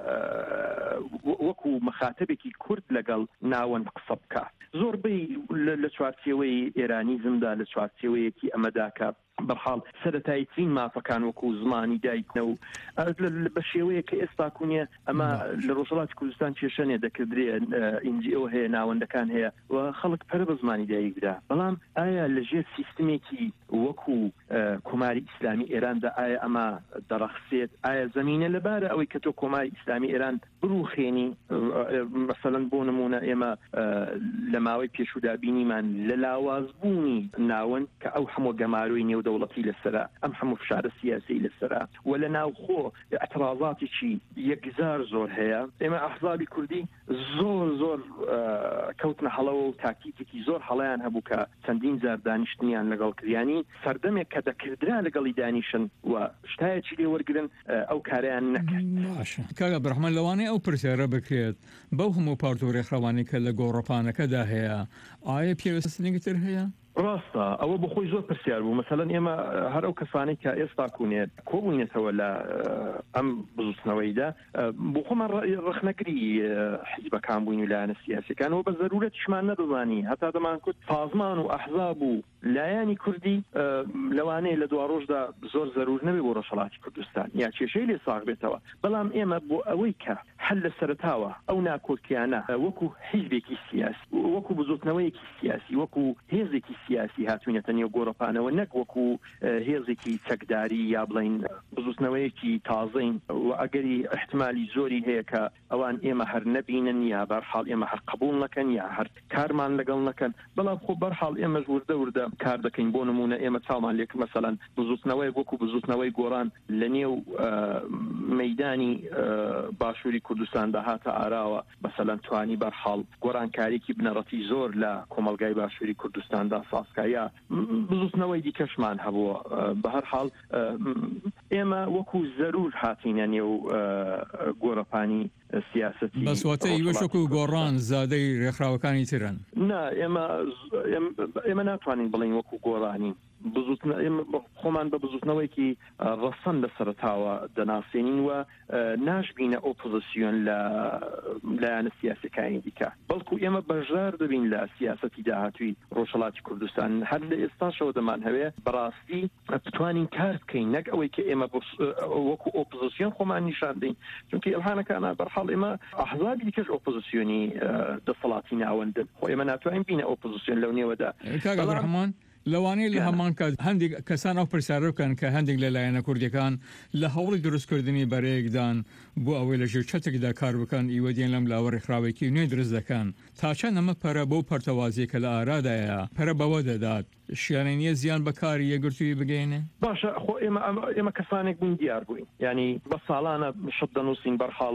وەکو مخاتبێکی کورد لەگەڵ ناوەند قسە بکە زۆربەی لە چوارچێوەی ئێرانیزمدا لە چوارچێوەیەکی ئەمەدا کە بەرحاڵ سەرەتاییترین مافەکان وەکو زمانی دایکنە و بە شێوەیە کە ئێستا کوونیە ئەمە لە ڕۆژهەڵاتی کوردستان کێشەنێ دەکردرێ ئینجیۆ هەیە ناوەندەکان هەیە و خەڵک پەرە بە زمانی دایکدا بەڵام ئایا لەژێر سیستمێکی وەکو کۆماری ئیسلامی ئێراندا ئایا ئەمە دەڕەخسێت ئایا زەمینە لەبارە ئەوەی کە تۆ کۆماری ئیسلامی ئێران بڕوخێنی مەسەڵەن بۆ نمونە ئێمە لە ماوەی پێشودا بینیمان لە لاوازبوونی ناوەند کە ئەو هەموو گەماروی نێو دەوڵەتی لەسرە ئەم هەموو فشارە سیاسی لەسرە و لە ناوخۆ ئەترازاتێکی یەکزار زۆر هەیە ئێمە ئەحزابی کوردی زۆر زۆر کەوتنە هەڵەوە و تاکیتێکی زۆر هەڵەیان هەبوو کە چەندین جار دانیشتنیان لەگەڵ کردیانی سەردەمێک کە دەکردرا لەگەڵی دانیشن و شتایەکی لێ وەرگرن ئەو کاریان نەکرد. کاگە عەبدوڕەحمان لەوانەیە ئەو پرسیارە بکرێت بەو هەموو پارت و ڕێکخراوانی کە لە گۆڕەپانەکەدا هەیە ئایا پێویستنێکی تر هەیە؟ ڕاستە ئەوە بەخۆی زۆر پرسیار بوو مەسەڵەن ئێمە هەر ئەو کەسانی کە ئێستا کوونێت کۆبوونێتەوە لە ئەم بزوتنەوەیدا بۆ خۆمان ڕخنەکری حیزبەکان بووین و لایەنە سیاسیەکانەوە بە زەرورەتیشمان نەدەزانی هەتا دەمان کورد سازمان و ئەحزاب و لایەنی کوردی لەوانەیە لە دوا ڕۆژدا زۆر زەرور نەبێ بۆ ڕۆژهەڵاتی کوردستان یا کێشەی لێ ساغ بێتەوە بەڵام ئێمە بۆ ئەوەی کە هەل لە سەرەتاوە ئەو ناکۆکیانە وەکو حیزبێکی سیاسی وەکو بزوتنەوەیەکی سیاسی وەکو هێزێکی سیاسی هاتوینەتە نێو گۆڕەپانەوە نەک وەکو هێزێکی چەکداری یا بڵین بزوتنەوەیەکی تازەین و ئەگەری احتمالی زۆری هەیە کە ئەوان ئێمە هەر نەبینن یا بەرحاڵ ئێمە هەر قبول نەکەن یا هەر کارمان لەگەڵ نەکەن بەڵام خۆ بەرحاڵ ئێمەش وردە وردە کار دەکەین بۆ نمونە ئێمە چاومان لێک مەسەڵەن بزوتنەوەی وەکو بزوتنەوەی گۆڕان لە نێو مەیدانی باشووری کوردستاندا هاتە ئاراوە مەسەڵەن توانی بەرحاڵ گۆڕانکاریکی بنەڕەتی زۆر لە کۆمەلگای باشووری کوردستاندا ساسکایە بزوتنەوەی دیکەشمان هەبووە بە هەر حاڵ ئێمە وەکو زەرور هاتینە نێو گۆڕەپانی سیاسەتی بەسواتەی وەشک و گۆڕان زادەی ڕێکخراوەکانی ترن نا ئێمە ئێمە ناتوانین بڵین وەکو گۆڕانی خۆمان بە بزوتنەوەیکی ڕەسەن لە سەرەتاوە دەناسێنین و ناشبینە ئۆپۆزیسیۆن لە لایەنە سیاسەکانی دیکە بەڵکو ئێمە بەژار دەبین لە سیاسەتی داهاتووی ڕۆژهەڵاتی کوردستان هەر لە ئێستاشەوە دەمان هەوێ بەڕاستی بتوانین کار بکەین نەک ئەوەی کە ئێمە وەکو ئۆپۆزیسیۆن خۆمان نیشان دەین چونکە ئەڵهانەکانە بەرحاڵ ئێمە ئەحزابی دیکەش ئۆپۆزیسیۆنی دەسەڵاتی ناوەندن خۆ ئێمە ناتوانین بینە ئۆپۆزیسیۆن لەو نێوەدا. کاگە عەبدوڕەحمان لەوانەیە لە هەمان کات هەندێک کەسان ئەو پرسیارە بکەن کە هەندێک لەلایەنە کوردیەکان لە هەوڵی دروستکردنی بەرەیەکدان بۆ ئەوەی لە ژێر چەتێکدا کار بکەن ئیوە دێن لەم لاوە ڕێکخراوێکی نوێ دروست دەکەن تاچەند ئەمە پەرە بۆ پەرتەوازیە کە لە ئارادایە پەرە بەوە دەدات شیانە نییە زیان بەکاری یەکگرتووی بگەینێ باشە خۆ ئێمە ئێمە کەسانێک بووین دیار بووین ینی بە ساڵانە شت دەنووسین بەرحاڵ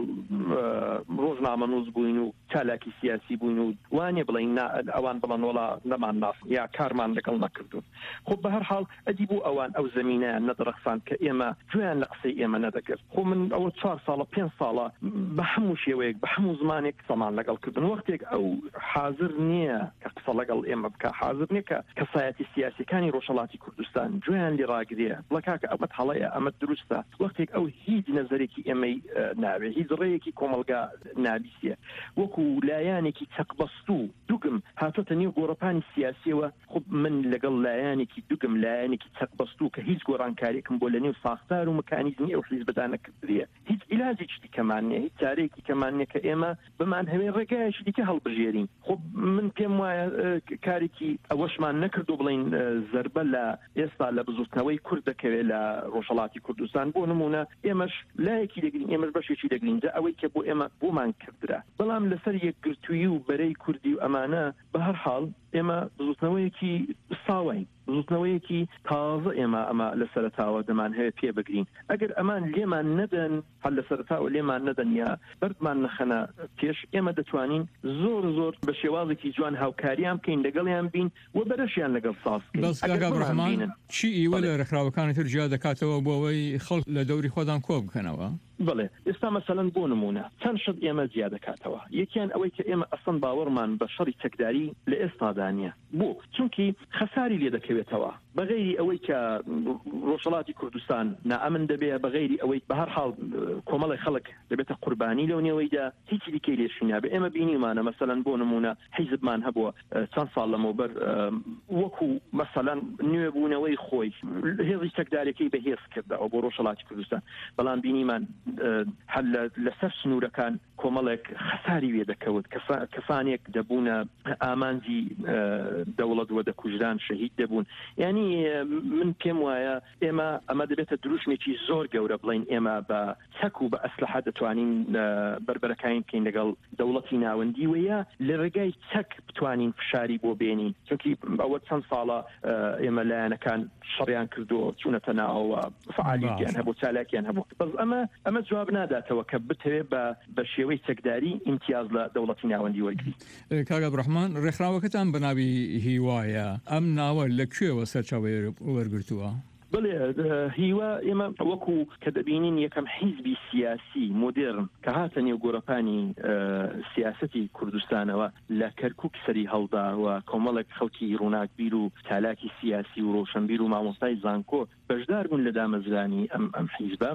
ڕۆژنامە نووس بووین و چالاکی سیاسی بووین و وانێ بڵین ئەوان بڵن وڵا نەمان ناف یا کارمان لەگەڵ نەکردوون خۆ بە هەر حاڵ ئەدی بوو ئەوان ئەو زمینەیان نەدرەخسان کە ئێمە گوێیان لە قسەی ئێمە نەدەکرد خۆ من ئەوە چوار ساڵە پێنج ساڵە بە هەموو شێوەیەک بە هەموو زمانێک قسەمان لەگەڵ کردن وەختێک ئەو حاضر نییە کە قسە لەگەڵ ئێمە بکە حاضر نییە کە کەسایەتی سیاسیەکانی ڕۆژهەڵاتی کوردستان گوێیان لێ ڕاگرێ بڵێ کاکە ئەوەت هەڵەیە ئەمە دروستە وەختێک ئەو هیچ نەزەرێکی ئێمەی ناوێ هیچ ڕێیەکی کۆمەلگا نابیسیە وەکو لایەنێکی چەقبەستوو دووگم هاتۆتە نێو گۆڕەپانی سیاسیەوە خب من لەگەڵ لایەنێکی دووگم لایەنێکی چەقبەستوو کە هیچ گۆڕانکاریەکم بۆ لە نێو ساختار و مەکانیزمی ئەو حیزبەدا نەکردریە هیچ عیلاجێکی کەمان نییە هیچ چارەیەکی کەمان نییە کە ئێمە بمان هەوێ ڕێگایەکی دیکە هەڵبژێرین خب من پێم وایە کارێکی ئەوەشمان نەکردو بڵین زربە لە ئێستا لە بزوتنەوەی کورد دەکەوێت لە ڕۆژهەڵاتی کوردستان بۆ نمونە ئێمەش لایەکی دەگرین ئێمەش بەشێکی دەگرین جا ئەوەی کە بۆ ئێمە بۆمان کردرا بەڵام لەسەر یەکگرتووی و بەرەی کوردی و ئەمانە بە هەر حاڵ ئێمە بزوتنەوەیەکی ساوین بزوتنەوەیەکی تازە ئێمە ئەمە لە سەرتاوە دەمان هەیە پێ بگرین ئەگەر ئەمان لێمان نەدەن هەل لە سەرتاوە لێمان نەدەن یا بەردمان نەخەنە پێش ئێمە دەتوانین زۆر زۆر بە شێوازێکی جوان هاوکاریان بکەین لەگەڵیان بین و بەرەشیان لەگەڵ سازکەین چی ئیوە لە ڕێکخراوەکانی تر جیا دەکاتەوە بۆ ئەوەی خەڵک لە دەوری خۆدان کۆ بکەنەوە بڵێ ئێستا مەسەلەن بۆ نمونە چەند شت ئێمە زیاد دەکاتەوە یەکیان ئەوەی کە ئێمە ئەسڵ باوەڕمان بە شەڕی چەکداری لە ئێستادا نیە بۆ چونکی خەساری لێ دەکەوێتەوە بەغەیری ئەوەی کە ڕۆژهەڵاتی کوردستان نائەمن دەبێ بەغەیری ئەوەی بە هەر حاڵ کۆمەڵی خەڵک دەبێتە قوربانی لەو نێوەیدا هیچی دیکەی لێشی نابێ ئێمە بینیمانە مەسەلەن بۆ نمونە حیزبمان هەبووە چەند ساڵ لەمەوبەر وەکو مەسەلەن نوێبوونەوەی خۆی هێزی چەکدارەکەی بەهێز کردەوە بۆ ڕۆژهەڵاتی کوردستان بەڵام بینیمان هەل لەسەر سنوورەکان کۆمەڵێک خەساری وێ دەکەوت کەسانێک دەبوونە ئامانجی دەوڵەت وە دەکوژدان شەهید دەبوون ینی من پێم وایە ئێمە ئەمە دەبێتە دروشمێکی زۆر گەورە بڵین ئێمە بە چەک و بە ئەسلحە دەتوانین بربەرەکانی بکەین لەگەڵ دەوڵەتی ناوەندی وەیە لە ڕێگای چەک بتوانین فشاری بۆ بێنین چونکی ئەوە چەند ساڵە ئێمە لایەنەکان شەڕیان کردو چوونەتە ناوەوە فعالیتیان هەبوو چالاکیان هەبوو بەس ئەمە ئەمە جواب ناداتەوە کە بتەوێت بە شێوەی چەکداری ئیمتیاز لە دەوڵەتی ناوەندی وەرگری کاگا عەبدوڕەحمان ڕێکخراوەکەتان بە ناوی هیوایە ئەم ناوە لەکوێوە سەرچاوەی وەرگرتووە بڵێ هیوا ئێمە وەکو کە دەبینین یەکەم حیزبی سیاسی مدرن کە هاتە نێو گۆڕەپانی سیاسەتی کوردستانەوە لە کەرکووک سەری هەڵداوە کۆمەڵێک خەڵکی ڕووناکبیر و چالاکی سیاسی و ڕۆشنبیر و مامۆستای زانکۆ بەشدار بوون لە دامەزرانی ئەم ئەم حیزبە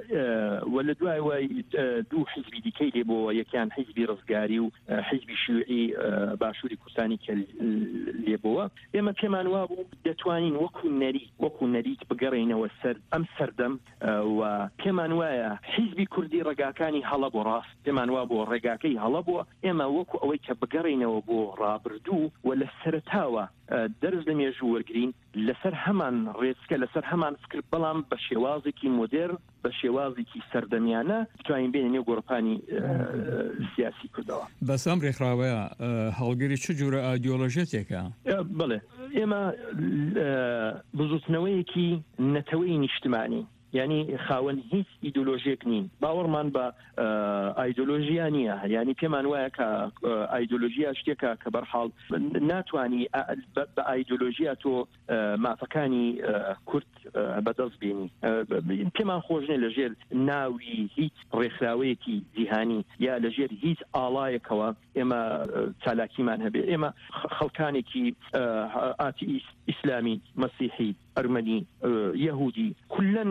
و لە دوای وای دوو حیزبی دیکەی لێبەوە یەکیان حیزبی ڕزگاری و حیزبی شیوعی باشووری کوردستانی کە لێبەوە ئێمە پێمان وا بوو دەتوانین وەکو نەری وەکو نەری بگەڕێنەوە سەر ئەم سەردەم و پێمان وایە حیزبی کوردی ڕێگاکانی هەڵە بۆ ڕاست پێمان وا بۆ ڕێگاکەی هەڵە بووە ئێمە وەکو ئەوەی کە بگەڕێنەوە بۆ ڕابردوو و لە سەرتاوە دەرز لە مێژوو وەرگرین لەسەر هەمان ڕێچکە لەسەر هەمان فکر بەڵام بە شێوازێکی مدر بە شێوازێکی سەردەمیانە بتوانین بێنە نێو گۆڕەپانی سیاسی کوردەوە بەسەم ڕێکخراوەیە هەڵگری چ جۆرە ئایدیۆلۆژیەتێکە بڵێ ئێمە بزوتنەوەیەکی نەتەوەی نیشتمانی یعنی خاوەن هیچ ئیدۆلۆژیەک نین باوەڕمان بە ئایدۆلۆژیا نییە یعنی پێمان وایە کە ئایدۆلۆژیا شتێکە کە بەرحاڵ ناتوانی بە ئایدۆلۆژیا تۆ مافەکانی کورد بەدەست بێنی پێمان خۆشنێ لەژێر ناوی هیچ ڕێکخراوەیەکی جیهانی یا لەژێر هیچ ئاڵایەکەوە ئێمە چالاکیمان هەبێ ئێمە خەڵکانێکی ئاتی ئیسلامی مەسیحی ئەرمەنی یەهودی کولەن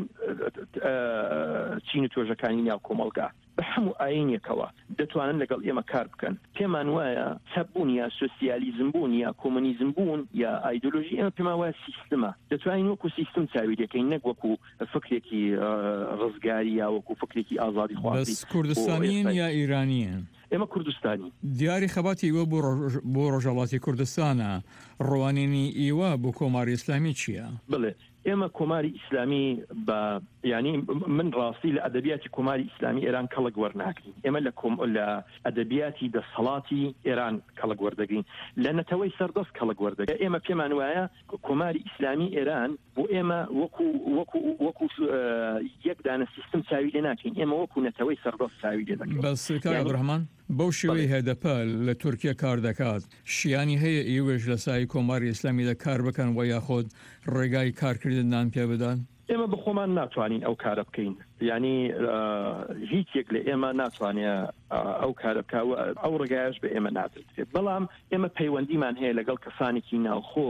چین و تۆژەکانی ناو کۆمەڵگا بە هەموو ئاینێکەوە دەتوانن لەگەڵ ئێمە کار بکەن پێمان وایە چەپبوون یا سۆسیالیزم بوون یا کۆمۆنیزم بوون یا ئایدۆلۆژی ئێمە پێمان وایە سیستمە دەتوانین وەکو سیستم چاوی دەکەین نەک وەکو فکرێکی ڕزگاری یا وەکو فکرێکی ئازادی خوازی بەس کوردستانیین یا ئیرانیین ئێمە کوردستانی دیاری خەباتی ئێوە بۆ ڕۆژهەڵاتی کوردستانە ڕوانینی ئێوە بۆ کۆماری ئیسلامی چییە؟ بڵێ ئێمە کۆماری ئیسلامی بە ینی من ڕاستی لە ئەدەبیاتی کۆماری ئیسلامی ئێران کەڵک وەرناگرین ئێمە لە لە ئەدەبیاتی دەسەڵاتی ئێران کەڵک وەردەگرین لە نەتەوەی سەردەست کەڵک وەردەگرین ئێمە پێمان وایە کۆماری ئیسلامی ئێران بۆ ئێمە وەکو وەکو وەکو یەک دانە سیستم چاوی لێ ناکەین ئێمە وەکو نەتەوەی سەردەست چاوی لێ دەکەین. بەس کاک عەبدوڕەحمان بەو شێوەی هەدەپە لە تورکیا کار دەکات شیانی هەیە ئێوەش لە سای کۆماری ئیسلامیدا کار بکەن و یاخۆد ڕێگای کارکردنان پێ بدەن؟ ئێمە بخۆمان ناتوانین ئەو کارە بکەین ینی هیچ یەک لە ئێمە ناتوانێت ئەو کارە بکە ئەو ڕێگایش بە ئێمە نادرێت بەڵام ئێمە پەیوەندیمان هەیە لەگەڵ کەسانێکی ناوخۆ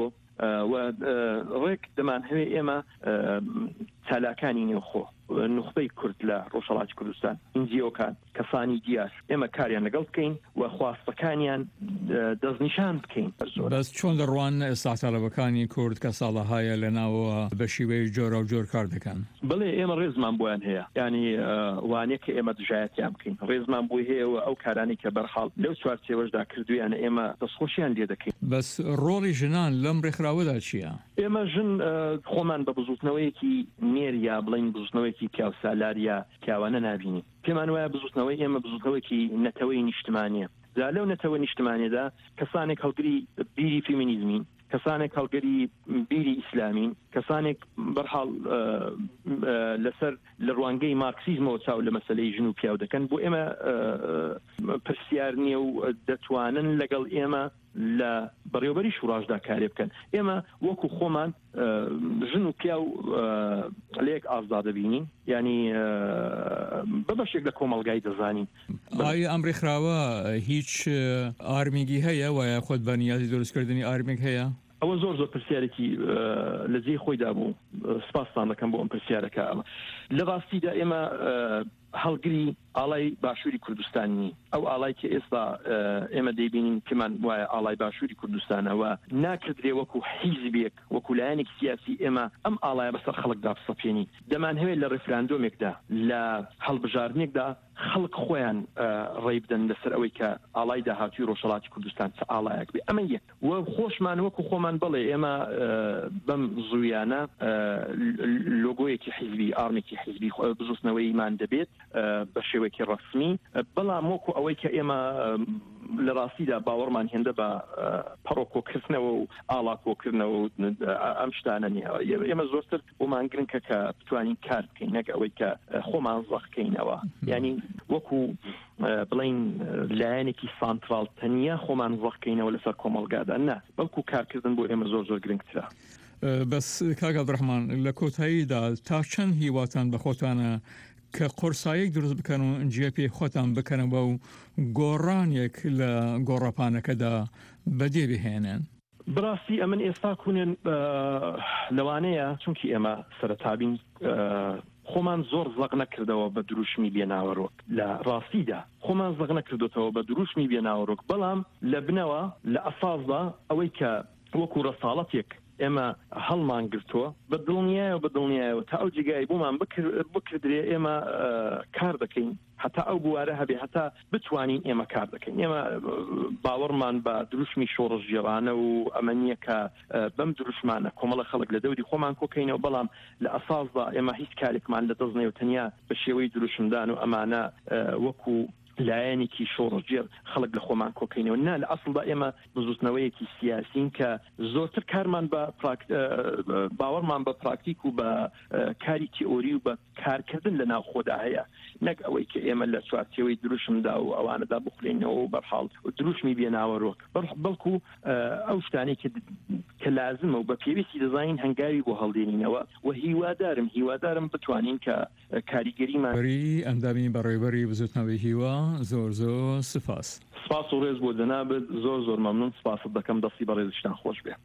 ڕێک دەمان هەوێ ئێمە چالاکانی نێوخۆ نخبەی کورد لە ڕۆژهەڵاتی کوردستان ئینجیۆکان کەسانی دیار ئێمە کاریان لەگەڵ بکەین و خواستەکانیان دەستنیشان بکەین. بەس چۆن دەڕوان ئێستاچالەبەکانی کورد کە ساڵەهایە لە ناوە بە شیوەی جۆرە و جۆر کار دەکەن؟ بڵێ ئێمە ڕێزمان بۆیان هەیە ینی وانەیە کە ئێمە دژایەتیان بکەین ڕێزمان بۆی هەیەەوە ئەو کارانی کە بەرحاڵ لەو چوارچێوەشدا کردویانە ئێمە دەستخۆشیان لێ دەکەین. بەس ڕۆڵی ژنان لەم ڕێکخراوەدا چییە؟ ئێمە ژن خۆمان بە بزوتنەوەیەکی نێریا بڵین بزوتنەوەیەکی پیاوسالاریا پیاوانە نبینی پێمان وایە بزوتنەوەی ئێمە بزوتنەوەیەکی نەتەوەی نیشتمانیە دا لەو نەتەوە نیشتمانیەدا کەسانێک هەڵگری بیری فیمینیزمین کەسانێک هەڵگەری بیری ئیسلامین کەسانێک بەرحاڵ لەسەر لە ڕوانگەی مارکسیزمەوە چاو لە مەسەلەی ژن و پیاو دەکەن بۆ ئێمە پرسیار نییە و دەتوانن لەگەڵ ئێمە لە بەڕێوەبەری شوڕاشدا کارێ بکەن ئێمە وەکو خۆمان ژن و پیا و لەیەک ئازدا دەبینین ینی بەبەشێک لە کۆمەڵگای دەزانین. ئایا ئەم ڕێکخراوە هیچ ئارمیگی هەیە وایە خۆت بە نیازی دروستکردنی ئارمێک هەیە؟ ئەوە زۆر زۆر پرسیارێکی لە جێی خۆیدا بوو سپاسان دەکەم بۆ ئەم پرسیارەکە ئەمە لە ڕاستیدا ئێمە هەڵگری ئاڵای باشووری کوردستانی ئەو ئاڵای کە ئێستا ئێمە دەیبینین کەمان وایە ئاڵای باشووری کوردستانەوە ناکردرێ وەکو حیزبێک وەکو لایەنێک سیاسی ئێمە ئەم ئاڵایە بەسەر خەڵکدا بسەپێنی دەمان هەوێت لە ڕێفراندۆمێکدا لە هەڵبژارنێکدا خەڵک خۆیان ڕێی بدەن لەسەر ئەوەی کە ئاڵای داهاتووی ڕۆژهەڵاتی کوردستان چ ئاڵایەک بێ ئەمە یەک وە خۆشمان وەکو خۆمان بڵێ ئێمە بەم زوویانە لۆگۆیەکی حیزبی ئارمێکی حیزبی بزوستنەوەیمان دەبێت بە شێوەیەکی ڕسمی بەڵام وەکو ئەوەی کە ئێمە لە ڕاستیدا باوەڕمان هێندە بە پەڕۆکۆکردنەوە و ئاڵاکۆکردنەوە و ئەم شتانە نیە ئێمە زۆرتر بۆمان گرنگکە کە بتوانین کار بکەین نەک ئەوەی کە خۆمان زەخکەینەوە ینی وەکو بڵین لایەنێکی سانترال تەنیا خۆمان زەخکەینەوە لەسەر کۆمەڵگادا نه بەڵکو کارکردن بۆ ئێمە زۆر زۆر گرنگترە. بەس کاک عەبدوڕەحمان لە کۆتاییدا تا چەند هیواتان بە خۆتانە کە قورسایەک دروست بکەن و ئەنجێ پێی خۆتان بکەنەوە و گۆڕانێک لە گۆڕەپانەکەدا بەدێ بهێنن؟ بڕاستی ئەمن ئێستا کوونێن لەوانەیە چونکی ئێمە سەرەتابین خۆمان زۆر زەق نەکردەوە بە دروشمی بێناوەڕۆک لە ڕاستیدا خۆمان زەق نەکردوتەوە بە دروشمی بێناوەڕۆک بەڵام لە بنەوە لە ئەساسدا ئەوەی کە وەکو ڕەساڵەتێک ئێمە هەڵمان گرتووە بە دڵنیایە و بە دڵنیایەوە تا ئەو جێگای بۆمان بکردرێ ئێمە کار دەکەین هەتا ئەو بوارە هەبێ هەتا بتوانین ئێمە کار دەکەین ئێمە باوەڕمان بە دروشمی شۆڕژگێڕانە و ئەمە نییە کە بەم دروشمانە کۆمەڵە خەڵک لە دەوری خۆمان کۆکەینەوە بەڵام لە ئەساسدا ئێمە هیچ کارێکمان لە دەستنێ و تەنیا بە شێوەی دروشمدان و ئەمانە وەکو لایەنێکی شۆڕژێر خەڵک لە خۆمان کۆکەینەوە نا لە ئەسڵدا ئێمە بزوتنەوەیەکی سیاسین کە زۆرتر کارمان بە باوەڕمان بە پراکتیک و بە کاری تیۆری و بە کارکردن لە ناو خۆدا هەیە نەک ئەوەی کە ئێمە لە چوارچێوەی دروشمدا و ئەوانەدا بخولێنەوە و بەرحاڵ دروشمی بێناوەڕۆک بەڵکو ئەو شتانەی کە لازمە و بە پێویستی دەزانین هەنگاوی بۆ هەڵدێنینەوە و هیوادارم هیوادارم بتوانین کە کاریگەریمان ئەندامی بەڕێوەبەری بزوتنەوەی هیوا زۆر زۆر سپاس سپاس و ڕێز بۆ جەنابێت زۆر زۆر مەمنون سپاست دەکەم دەستی بە ڕێزشتان خۆش بێ.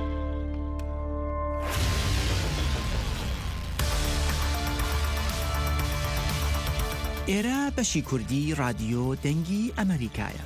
ئێرە بەشی کوردی رادیۆ دەنگی ئەمریکایە.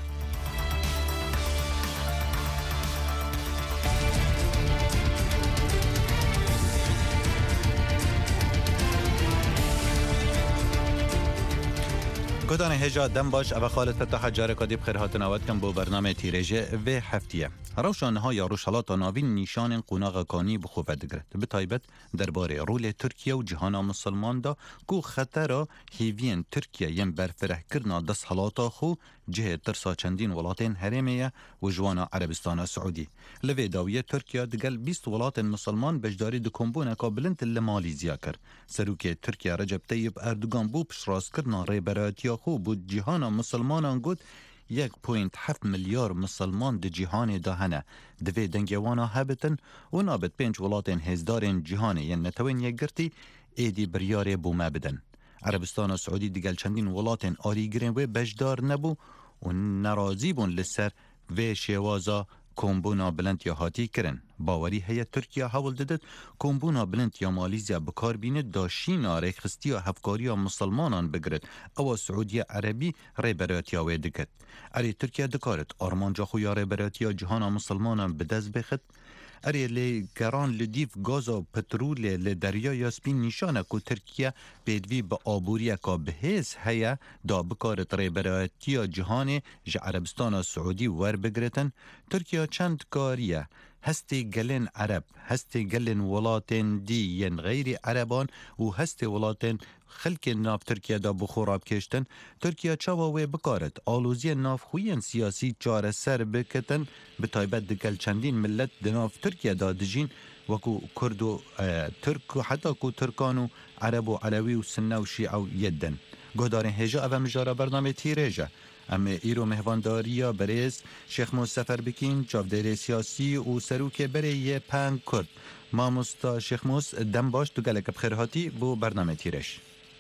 گودان هجا دم باش او خالد فتح جاره کدی بخیر هاتن آوت کن بو برنامه تیرژه و هفتیه روشان ها یا روشالات ناوین نشان قوناغ کانی بخوفه دگرد به تایبت درباره رول ترکیه و جهان مسلمان دا کو خطر هیوین ترکیه یم برفره کرنا دست حالاتا خو جه ترسا چندین ولاتین هرمیه و جوانا عربستان سعودی لوی داویه ترکیه دگل بیست ولات مسلمان بجداری دکمبونه کابلنت لمالیزیا کر سروک ترکیه رجب طیب اردوگان بو پشراس کرنا ریبراتیا خو بود جهان مسلمانان گود یک پوینت هفت میلیارد مسلمان د جهان دهنه دوی دنگوانا هبتن و نابد پنج ولاتین هزدارین جهانی ین نتوین یک گرتی ایدی بریاری بومه بدن. عربستان و سعودی دیگل چندین ولاتین آری گرین و بجدار نبو و نرازی بون لسر و شوازا کومبونا بلند یا هاتی کرن. باوری هیئت ترکیه حول دادد کومبونا بلند یا مالیزیا بکار بینه داشینا ریخستی یا هفکاری مسلمانان بگرد او سعودی عربی ریبراتیا و دکت. اری ترکیه دکارت آرمانجا خویا ریبراتیا جهان مسلمانان بدست بخد اری لی گران لدیف گاز و پترول لی دریا یاسپین نشانه که ترکیه بیدوی با آبوری که بهیز هیا دا بکارت ریبراتیا جهان جه عربستان و سعودی ور بگرتن. ترکیه چند کاریه هستی گلن عرب هستی گلن ولاتن دی ین غیر عربان و هستی ولاتن خلک ناف ترکیه دا بخوراب کشتن. ترکیه چاواوی بکارت آلوزی ناف خوین سیاسی چاره سر بکتن به تایبت دکل چندین ملت دناف ترکیه دا دجین وکو کرد و ترک و حتی کو ترکان و عرب و علوی و سنه و شیعه و یدن گهدارین هجا او مجاره برنامه تیرهجه ام ایرو مهوانداریا بریز شیخ مصطفر بکین چاودیر سیاسی و سروک بری پنگ کرد ماموستا شیخ موس دم باش تو گلک بخیر هاتی بو برنامه تیرش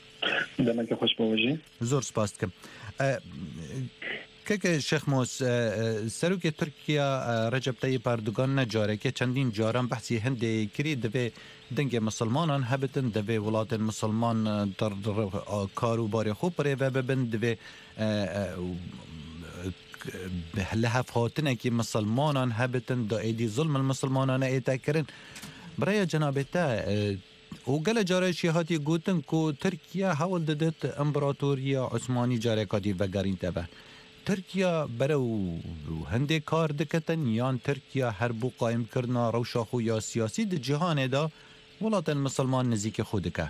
دمک خوش بوجی زور سپاس کم که شیخ موس سروک ترکیه رجب طیب اردوگان نجاره که چندین جاران بحثی هنده کری دوی دنگ مسلمانان هبتن دوی ولات مسلمان در کارو باری خوب بره و ببن دوی لحف خاطنه که مسلمانان هبتن دا ایدی ظلم المسلمانان ایتا کرن برای جنابتا و گل جاره شیحاتی گوتن که ترکیه حول دادت امپراتوریا عثمانی جاره کادی وگرین تبه ترکیه برو هنده کار دکتن یان ترکیه هر بو قائم کرنا روشاخو یا سیاسی ده جهان دا ولات مسلمان نزیک خودکه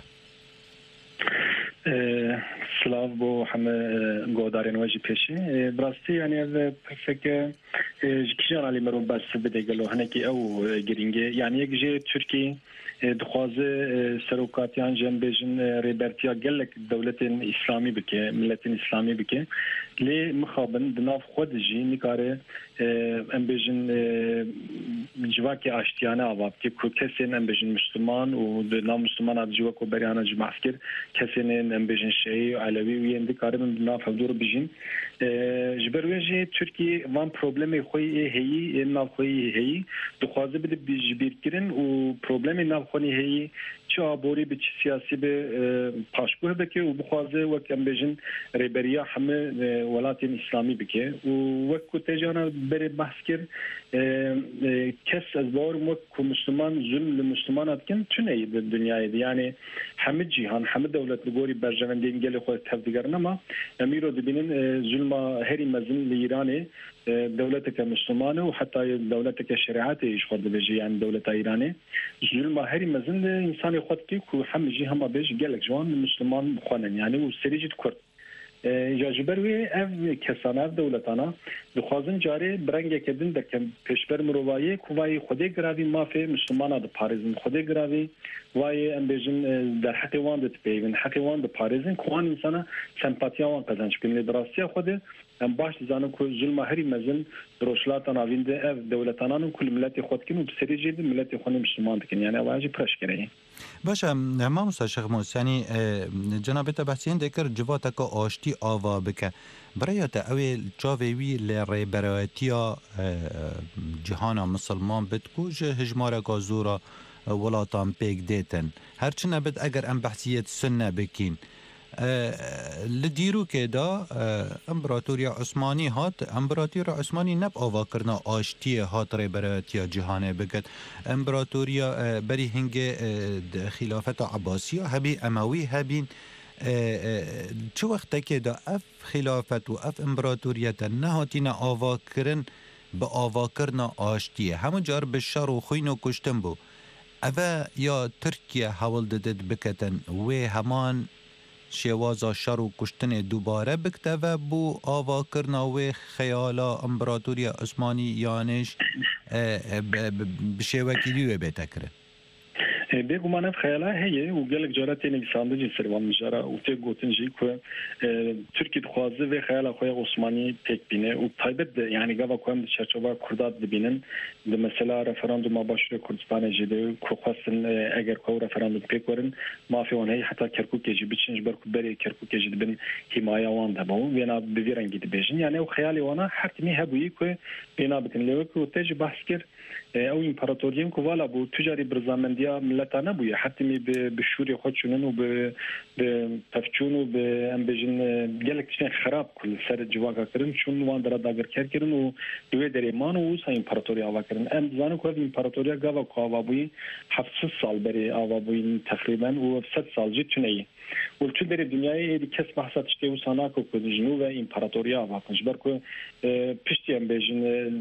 سلاف بو همه گودارین واجی پیشی براستی یعنی از فکر کشان علی مرو بس بده گلو هنکی او گرینگه یعنی یک جه ترکی دخوازه سروکاتیان جنبیجن ریبرتیا گلک دولت اسلامی بکه ملت اسلامی بکه لی مخابن دناف خود جی نکاره ام بیجن جواکی آشتیانه آواب که کسی ام بیجن مسلمان و نام مسلمان از جواکو بریانه جمعسکر کسی ام بیجن شیعی و علوی و یندی کاره من دناف دور بیجن جبرویجی ترکی وان پروبلمی خوی هی ناف خوی هی دخوازه بده بیجبیر کرن و پروبلمی ناف خوی هی چه آبوری به چه سیاسی به پاشگوه بکه و بخوازه وک ام بیجن ریبریا همه ولات اسلامی بکه و وک تجانا بره بحث کرد کس از بار وک مسلمان ظلم لمسلمانات کن چونه به دنیای یعنی همه جهان همه دولت نگوری برجوندین گل خود تفدیگرن اما امیرو دبینن ظلم هری مزن لایرانی دولت که مسلمانه و حتی دولت که شریعت ایش خود بجی یعنی دولت ایرانی ظلم هری مزن انسان خود کی کو همه جی هم بهش گلک جوان مسلمان بخونن یعنی و سریجت کرد جاجبروی اف کسانه دولتانا دخوازن جاری برنگ کدن دکم پیشبر مروایی کوای خودی گراوی مافی مسلمانان د پاریزن خودی گراوی وای ام بیجن در حتی وان د پیون حتی وان د پاریزن کوان انسان سمپاتیا وان قزنج کنه دراستی خود ام باش زانو کو ظلم هری مزن روشلاتان اوین ده اف دولتانان کل ملت خود کنه بسری جد ملت خود مسلمان دکن یعنی واجی پرش کنه باشه ما موسی شیخ موسی یعنی جناب ته بحثین دکر جوات کا آشتی آوا بک برای تا اول چاوی ل ریبراتیا جهان مسلمان بتکوج هجمار گازورا ولاتان پیک دیتن هرچنه بد اگر ام بحثیت سنه بکین لدیرو که دا امپراتوریا عثمانی هات امپراتوریا عثمانی نب آوا کرنا آشتی هات ریبراتیا جهانه بگد امپراتوریا بری هنگ خلافت عباسیه هبی اموی هبین چه وقت که دا اف خلافت و اف امپراتوریت نهاتین آوا کرن به آوا کرنا آشتیه همون جار به شر و خوین و کشتن بو اوه یا ترکیه حول ددد بکتن و همان شوازا شر و کشتن دوباره بکته و بو آوا کرنا و خیالا امپراتوری عثمانی یانش بشوکی دیوه بیتا کرن بگمان اف خیاله هیه و گلک جارت نویسنده جی سروان مجاره و تی گوتن جی که ترکیه خوازه و خیاله خوی عثمانی تک بینه و تایبت یعنی گاوا کوام چرچوبا کردات دبینن ده مثلا رفراندوم باشور کردستان جده که خواستن اگر کو رفراندوم پیکورن مافی اون هی حتی کرکوک جی بچنج برکو بری کرکوک جی دبن حمایه وان دبو وینا بویرنگی دبیجن یعنی او خیالی وانا حتمی هبویی که بینا بکن لیوک و تیج بحث کرد او امپراتوریون که والا بو تجاری برزامندیا ملتانه بویه حتمی به شوری خودشونن و به تفچون و به ام بجن گلک چن خراب کل سر جواگا کردن چون وان در داگر کردن و دوی در ایمان و سا امپراتوری آوا کردن ام زانو که امپراتوریا گاوا که آوا بوی هفتصد سال بری آوا بوی تقریبا و صد سال جد چنهی ولچو در دنیای دی کس بحثات شته و ساناکو که جنوب امپراتوریا آوا کنش برکو پشتی ام بجن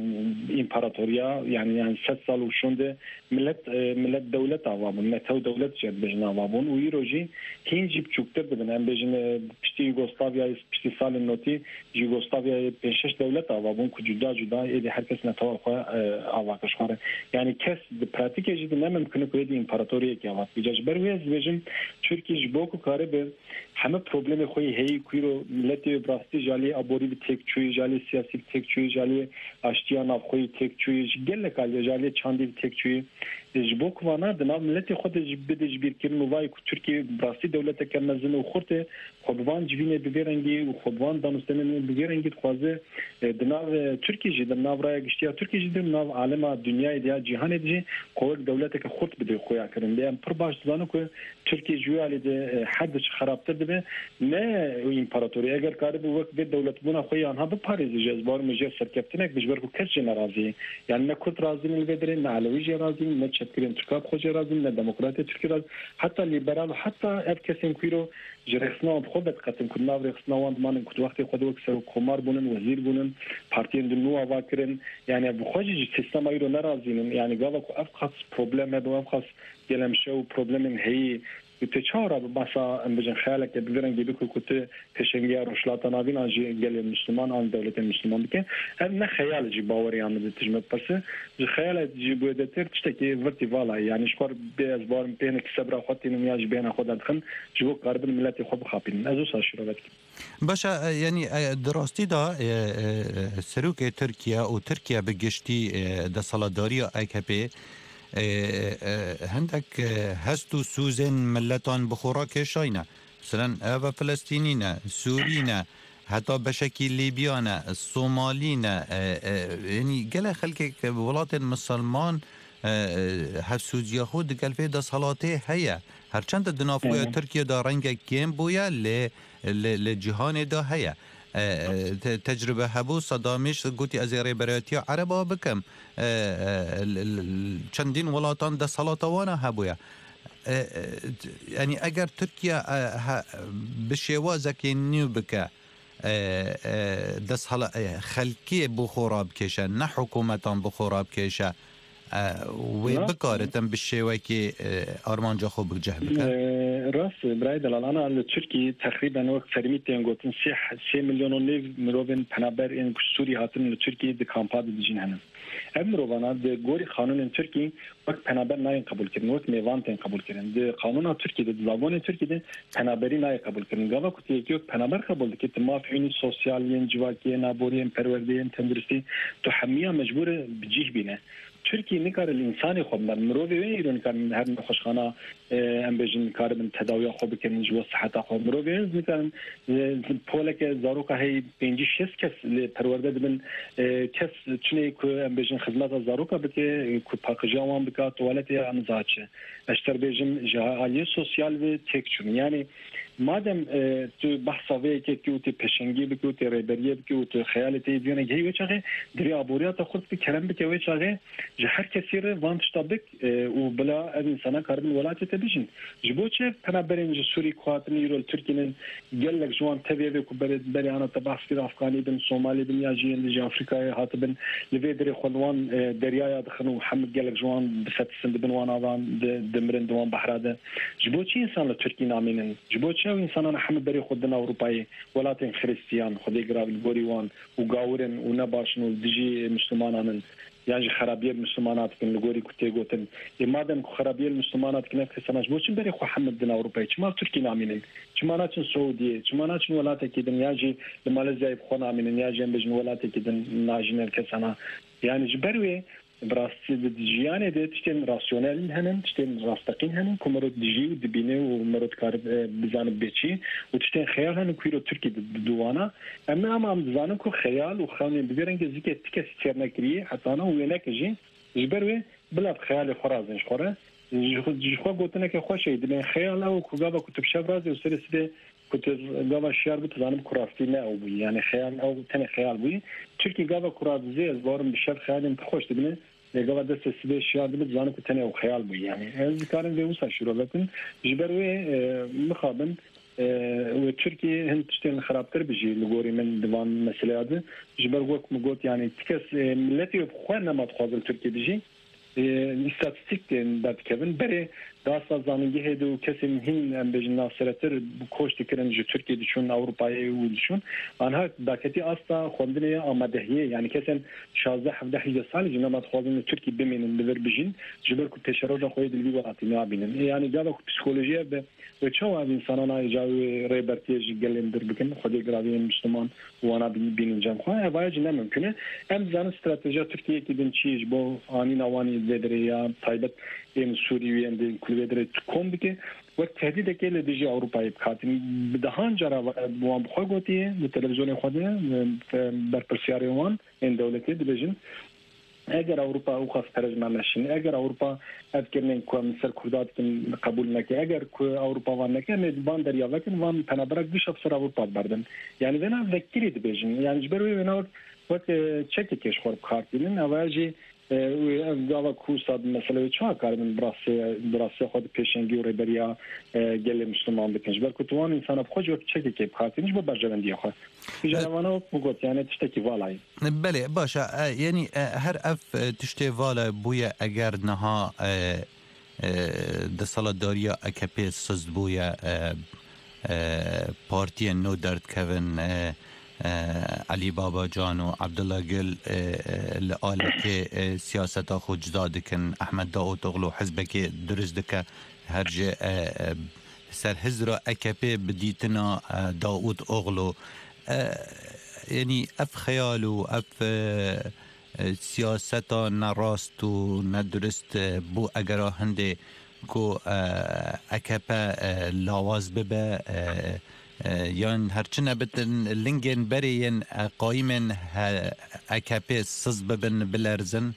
امپراتوریا یعنی یعنی صد سال وشونده ملت ملت دولت آوابون ملت دولت جد بجن آوابون و ایروجی هینجی بچوکتر دبن ام بجن پشتی یوگسلاویا پشتی سال نوتی یوگسلاویا پنجشش دولت آوابون که جدا جدا ایدی هر کس نتوار خواه آواکش خواره یعنی کس د پراتیک جد نممکنه که ایدی امپراتوریه که آواک بجاج بروی از بجن ترکی جبوکو کاره به همه پروبلم خوی هی کویرو ملت براستی جالی ابوری به تک چوی جالی سیاسی تک چوی جالی اشتیان خوی تک چوی گله کالی جالی چاندی تک چوی جبوک وانا دنا ملت خود بده جبیر کردن وای کو ترکیه براستی دولت که مزن و خورته خودوان جوینه بگیرنگی و خودوان دانستن بگیرنگی خوازه دنا ترکیه جد دنا برای گشتیا ترکیه جد دنا عالم دنیای دیا جهان دی قوت دولت که خود بده خویا کردن دیم پر باش زانو که ترکیه جوالی ده حد خرابتر دبه نه امپراتوری اگر کار به وقت به دولت بنا خوی آنها به پاریس جزبار مجر سرکپتنک بجبر کو کس ناراضی یعنی نه کورد راضی نه بدره نه علوی راضی نه چتکرین ترکاب خوش راضی نه دموکرات ترکی راضی حتی لیبرال حتی اب کسیم کویرو جرخنا خود قتم کنا رخنا وند مان کو وقت خود وک سر کومار بونن وزیر بونن پارتی دنو اواکرن یعنی بو خوش سیستم ایرو ناراضی یعنی گاوا کو افخص پروبلم دو افخص گلم شو پروبلم هی تچارا بسا ام بجن خیالک بگیرن گیبی که کت تشنگی روشلات نابین آنجی گلی مسلمان آن دولت مسلمان بکن هم نه خیال جی باوری آن ده تجمع پرسه جی خیال جی بوده تر تشتکی ورتی والا یعنی شکار به از بارم پینه که سبرا خودتی نمیاج بین خود ادخن جبو قرب ملت خود بخاپین ازو ساشی رو بکن باشه یعنی دراستی دا سروک ترکیه و ترکیه بگشتی ده سالداری ایکپی هندك هستو سوزن ملتان بخورا كشاينا مثلا اوه فلسطينينا سورينا حتى بشكل ليبيانا الصومالينا يعني قال خلك ولات مسلمان هفسوزيا خود قال في دا صلاته هيا هرچند دنافويا تركيا دا رنگا كيم بويا لجهان دا هيا تجربه هبو صدامش گوتی از ریبراتی عربا بکم چندین ولاتان ده سلاطوانا هبویا یعنی اگر ترکیه بشوازك نیو بکه ده خلکی بخوراب کشه نه حکومتان بخوراب کشه و بکارتن بالشيوه كي ارمانجا خو بجه بكر راس براي دلال انا التركي تقريبا وقت فرميتين قوتن سه مليون و نيف مروبن پنابر ان سوري هاتن التركي دي كامباد ديجين هنا امرووانا دي غوري قانون التركي وقت پنابر ناين قبول كرن وقت ميوانتين قبول كرن دي قانون التركي دي زبان التركي دي پنابري ناي قبول كرن غوا كتي يكي پنابر قبول كي تمافعين سوسيالين جواكي نابورين پروردين تندرستي تو حميه مجبور بجيه بينه تركي نكار الانساني خو مروي وين كان هر خوشخانه ام بجن کار من تداوی خو بکنن جو صحت خو مروي مثلا پولک زاروکا هي پنج شش کس پرورده من کس چنی کو ام بجن خدمت زاروکا بك کو پاکجاوان بك توالت امزاچه اشتر بجن جهالي سوسيال و تكچون يعني مادام تو بحثاوی که که تو پشنگی بکو تو ریبریه بکو تو خیالتی دیونه هی وچه دری ابوریات خود بکلم بک وچه جه هر کسی رو وانت تابک و بلا از انسان کاربن ولایت بيجن جبوتشي انا برنج سوري كواتن يرو تركيا قال لك جوان تبي كو بري انا تبع في افغاني بن صومالي بن ياجي اللي افريقيا هاتبن لفيدري خلوان دريايا دخلوا محمد قال لك جوان بفت سند بن وانادان دمرن دوان بحراده جبوتشي انسان تركي نامين جبوتشي انسان انا محمد بري خدنا اوروباي ولاتن خريستيان خدي قراب البوريوان وقاورن ونباشن ودجي مسلمانان يعني خرابيه المسلمانات كن لغوري كنتي قوتن مادام خرابيه المسلمانات كن خسناش بوش بري خو محمد بن اوروباي ما تركي نامين ما ناتن سعوديه ما ناتن ولاته كدن ياجي لماليزيا بخون امين ياجي بجن ولاته كدن ناجن الكسنا يعني جبروي براستي دجيانه دي تشتن راسيونال هنن تشتن راستقين هنن كمرود دجي ودبينه ومرود كار بزانب بيتشي وتشتن خيال هنن كيرو تركي دوانا اما اما بزانن كو خيال وخاني بيرنج زيكه تكس تشرنكري حتى انا وينك جي جبروي بلا خيال خرازن شخوره جخوا قلتنا که خوش ایدن خیال او کجا کتب شبرازی و سرسده كنت قابا شيار بتزانم كرافتي او بي يعني خيال او تاني خيال بي تركي قابا كرات زي ازبارم بالشر خيالي خوش تبني قابا دست سبي شيار بتزانم كتاني او خيال بي يعني از كارن في وسع شروع لكن جبروي مخابن وتركي هند تشتين خرابتر بيجي لغوري من ديوان مسألة هذا جبر وقت مقوت يعني تكس ملتي بخوانا ما تخاذل تركي بيجي استاتستيك داد كevin بري داسا زانگی هدو کسی مهم ام بجن ناصرتر کوشت کردن جو ترکیه دشون اروپایی و دشون آنها داکتی استا خوندنه آمادهیه يعني کسی شازده هفده سال جناب خوازن ترکی بمینن بذر بجن جبر کو تشرج خوی دلی وقتی نابینن يعني جاب پسیکولوژی به و چه از انسانان ایجای ریبرتیج گلم در بکن خودی گراوی مسلمان وانا بینن جام خواه واج نممکنه ام زان استراتژی ترکیه کی دن چیز بو آنی نوانی زدریا تایبت این سوریه اند کلودر کوم بکه و تهدید که لدیجی اروپایی بخاطر بدهان جرا بوام خوگوتی به تلویزیون خوده بر پرسیاریوان این دولتی دیجن اگر اروپا او خاص ترجمه نشین اگر اروپا اذكرن کو مثل کردات قبول نکه اگر کو اروپا وان نکه مدبان دریا وکن وان تنبرک بیش افسر اروپا بردن یعنی بنا ذکری دیجن یعنی جبروی بنا وقت چکی کش خور بخاطرین اواجی و گاوا کوساد مثلا چه کار من براسه براسه خود پیشنگی و ریبریا گل مسلمان بکنش بر کتوان انسان بخوج وقت چکی که بخاطرینش با برجوندی خو جوانو بگوت یعنی تشتکی والای بله باشه یعنی هر اف تشتی والا بویا اگر نها د سالداریا اکپی سوز بویا پارتی نو درد کوین علی بابا جان و عبدالله گل لآله که سیاست خود جدا دکن احمد داود اغلو حزب که درست دکه هرج سر هزرا اکپی بدیتنا داود اغلو یعنی اف خیال و اف سیاستا نراست و ندرست بو اگرا هنده کو اکپا لاواز ببه یان هرچنه بتن لنگن برین قایمن اکپی سز ببن بلرزن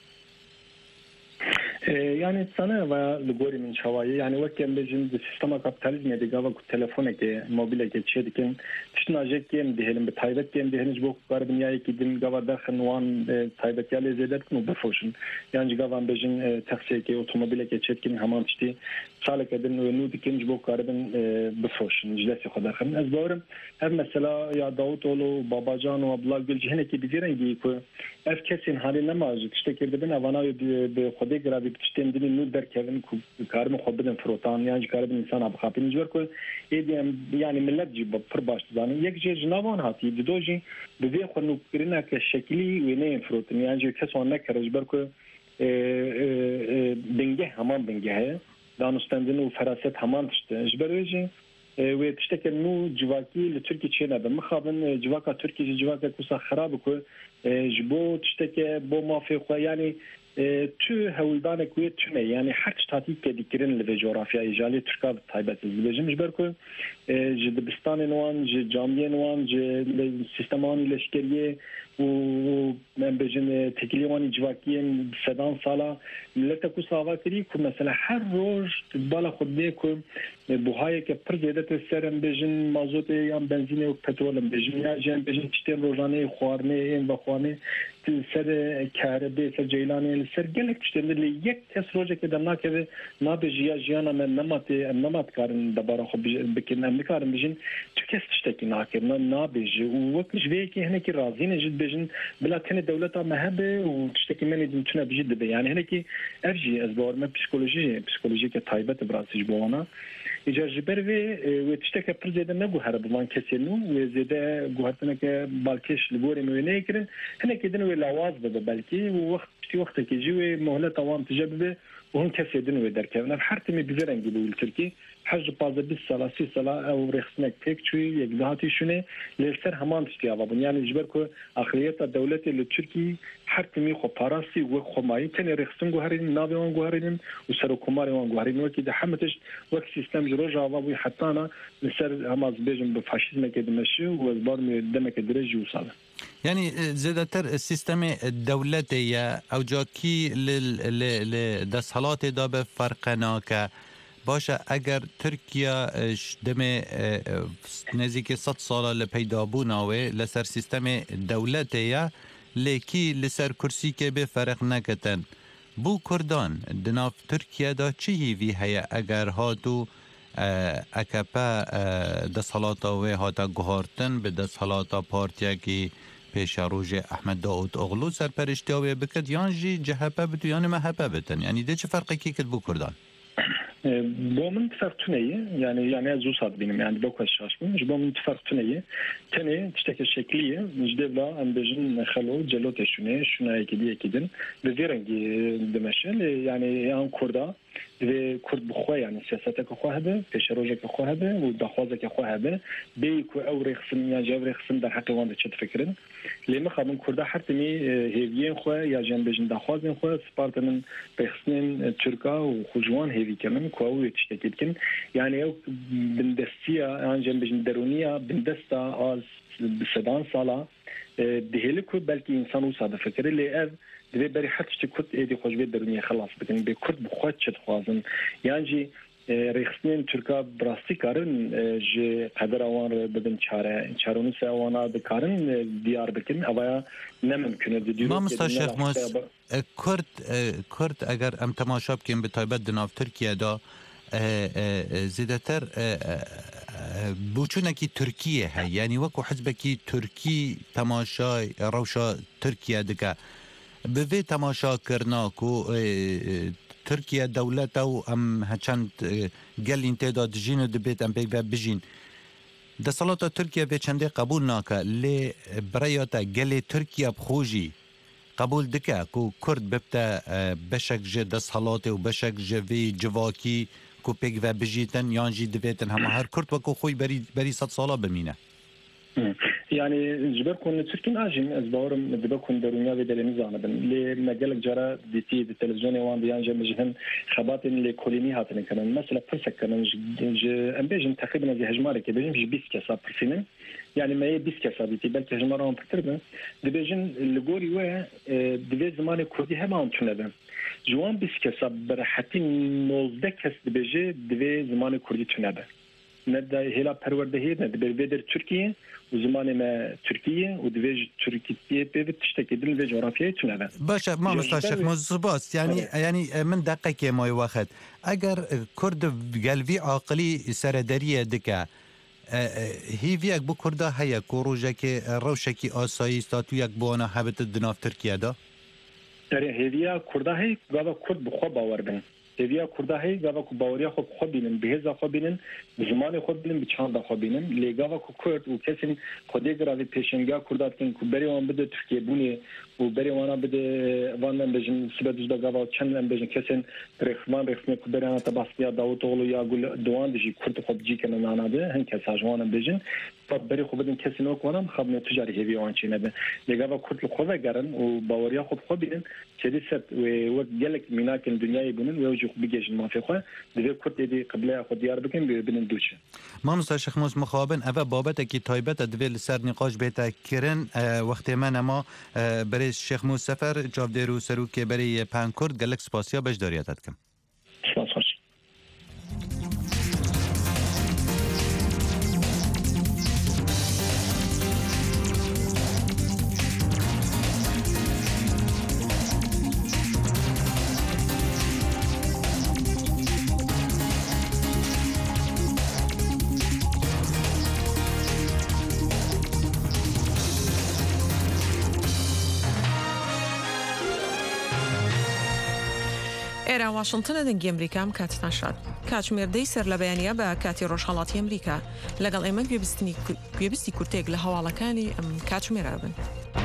يعني سنة ولغوري من شوية يعني وقت كم بيجن بالسيستم كابيتاليزم يدي قاوا كتلفونه كي موبيله كي تشي دكن تشناجه كيم دهلم بتايبت كيم دهنج بو قربنياي كي دين قاوا داخل نوان تايبت يالي زيدت كنو بفوشن يعني قاوا بيجن تاكسي كي اوتوموبيله كي تشي دكن همان تشتي سالك دين نو دكن بو قربن بفوشن جلسي خدا خن از دورم هم مثلا يا داوود اولو بابا جان و ابلا گل جهنه كي بيديرن دي كو اف كسين حالي نماز تشتكي بدن اوانا به خودي گراوي تشتم دي نو در كيفن كو كارم خود بدن فروتان يعني كارم انسان اب خاطين جور كو يعني ملت جيب پر باش زاني يك جي جنابان هاتي دوجي بده خنو كرنا كشكلي وين فروتن يعني كسون نكرج بركو بنجه همان بنجه دانستندن و فراست همان تشته جبرجي و تشتكي نو جواكي لتركي تشينا بمخابن جواكا تركي جواكا كوسا خراب كو جبو تشتكي بو مافي يعني تو هولدان کوی تونه یعنی هر شتاتی که دیگرن لب جغرافیا ایجالی ترکا تایبت زبیجم جبر کو جدبستان نوان ج جامعه نوان ج سیستمان لشکریه و من بجن تکلیوانی جواکیه سدان سالا لتا کو ساوا کری کو مثلا هر روز بالا خود نه کو بوهای که پر زیادت سرم بجن مازوت یا بنزین و پترولم بجن یا جن بجن چتر روزانه خوارنه این و خوانه سر کاربه سر جیلانی سر گلک چتر لی یک کس روزه که دم نکه نابجیا جیانا من نمات نمات کارن دبارا خب بکن نمیکارم بجن تو کس تشتکی نکه نابج و وقت جوی که هنکی راضی نجد بجن بلا تن دولت مهبه و تشتکی من یدون تونه بجد به یعنی هنکی افجی از بارم پسیکولوژی پسیکولوژی که تایبت براسیج بوانا إجازة بري وتشتكى برزيد نجو هرب وان كسينو وزيدا جوهرتنا كبالكش لبوري موينة كرن هنا كده نويلاواز بده بالكي ووقت في وقت كيجي مهلة طوام تجربة وهم كسيدن ويدركنا الحرت مي بزرن جلو التركي حج بازا بالصلاة سي صلاة أو رخصنك تك شوي يجزاتي شنو للسر همان تشتيابا يعني جبركو آخرية الدولة التركي حرت مي خو باراسي وخو ماي كان رخصن جوهرين نابي وان جوهرين وسرو كماري وان جوهرين وكيد حمتش وقت سيستم جروجا وابوي حتانا للسر همان بيجن بفاشيزم كده مشي وزبار من دمك درجي وصل يعني زيادتر السيستم الدولتي أو جاكي للدسالات دا بفرقناك باشه اگر ترکیه دم نزدیک صد سال لپیدا بوناوه لسر سیستم دولتیه لیکی لسر کرسی که به فرق نکتن بو کردان دناف ترکیه دا چی هیوی هیا اگر هاتو اکپا دسالاتا و هاتا گهارتن به دسالاتا پارتیا که پیش روز احمد داود اغلو سر پرشتیاوی بکد یانجی جهبه بتو یان مهبه بتن یعنی ده چه فرقی که کد بو کردان؟ بومن تفرقتنيه يعني يعني ازوصاد بينهم يعني بوكا شاشمن بومن تفرقتنيه تاني تشتكي شكليه نجدبلا ام بجن خلو جلو تشونه شنو كدي كدن بفيرنجي دمشل يعني ان كردا و کرد بخواه يعني سیاستک خواه به پیشروجک خواه به و دخوازک خواه به بیکو او رخصن یا جاب رخصن در حق وان چه فکرن لما خابن کرد حرتمی هیوین خواه یا جنب جن دخوازن خواه سپارتن رخصن ترکا و خوجوان هیوی کنن کوو تشتکید کن يعني او بندستیا ان جنب جن درونیا بندستا از بسدان سالا دهلکو بلکه انسان و ساده فکر لی دبي بري حتى تكت ايدي خوش بيت درنيه خلاص بكن بكرد بخوات شد خوازن يعني ريخسنين تركا براستي كارن ج قدر اوان بدن چاره چاروني سه اوانا بكارن ديار بكن اويا نممكن ديو ما مستشيخ مس كرد كرد اگر ام تماشا بكن بتايبت دناف تركيا دا زیادتر بوچونکی ترکیه هی یعنی وکو حزبکی ترکی تماشای روشا ترکیه دکه به وی تماشا کرنا کو ترکیه دولت او ام هچند گلین تعداد جین و دبیت ام بیگ بجین دسالات ترکیه به چنده قبول ناکه لی برایاتا گلی ترکیه بخوجی قبول دکه کو کرد ببتا بشک جه دسالات و بشک جه وی جواکی کو پیگ و بجیتن یانجی دبیتن همه هر کرد و کو خوی بری بری صد سالا بمینه يعني جبركم تركين اجن از باورم دبكم درونيا بدل زانبن لي مجال جرا دي تي التلفزيون وان ديان جم جهن خبات اللي كوليني هاتن كان مثلا فرسك كان ام بيجن تقريبا زي هجماره كي بيجن بيس كسا برسين يعني ما هي بيس كسا دي بلكي هجماره ام بتربه دي بيجن الجوري و دي زمان كودي همان تنبه جوان بيس كسا برحتي نوزدك دي بيجي دي زمان كودي تنبه ندى هلا پروردهی ندى بيدر تركيا وزمان ما تركيا ودفيج تركيا بيت تشتكي دل في جغرافيا تنبه باشا ما مستشيخ مزباط يعني يعني من دقيقة ما يواخد اگر كرد قلبي عاقلي سردارية دكا هي فيك بو كردا هيا كوروجك روشكي آساي ستاتويك بوانا حبت الدناف تركيا دا يعني هي كردا هي قابا كرد بخوا باور بن هي كردا هي قابا كو باوريا خو خو بينن بهزا خو بينن بزمان خو بينن بچان خو بينن لي قابا كو كرد وكسن خودي غراوي بيشنگا كردات كن كو بري وان بده تركيا بوني وبري وانا بده وان بجن سبد دا قابا چن بجن كسن رخمان رخمه كو بري انا تباسيا داوود اولو يا گل دوان دجي كرد خو بجي كن انا ده هن كساجوان بجن بري خو بدن كسن وكونم خبن تجاري هي وان چنه به لي قابا كرد خو غرن وباوريا خو خو بينن كدي ست وقالك ميناك الدنيا يبنن ويوجو بيجن ما في خو دي كرد دي قبل خو ديار بكن بين دوشه ما مستشيخ موس مخابن اوه بابتکی تایبت دویل سر نقاش بیتا کرن وقت من ما برای شیخ موس سفر جاودیر و سرو که برای پنگ کرد گلک سپاسیا بش داریتت کم سپاس خوش لێرە واشنگتنە دەنگی ئەمریکام کاتتان شاد کاتژمێردەی سەر لە بەیانە بە کاتی ڕۆژهەڵاتی ئەمریکا لەگەڵ ئێمە گوێبیستی کورتێک لە هەواڵەکانی ئەم کاتژمێرە بن.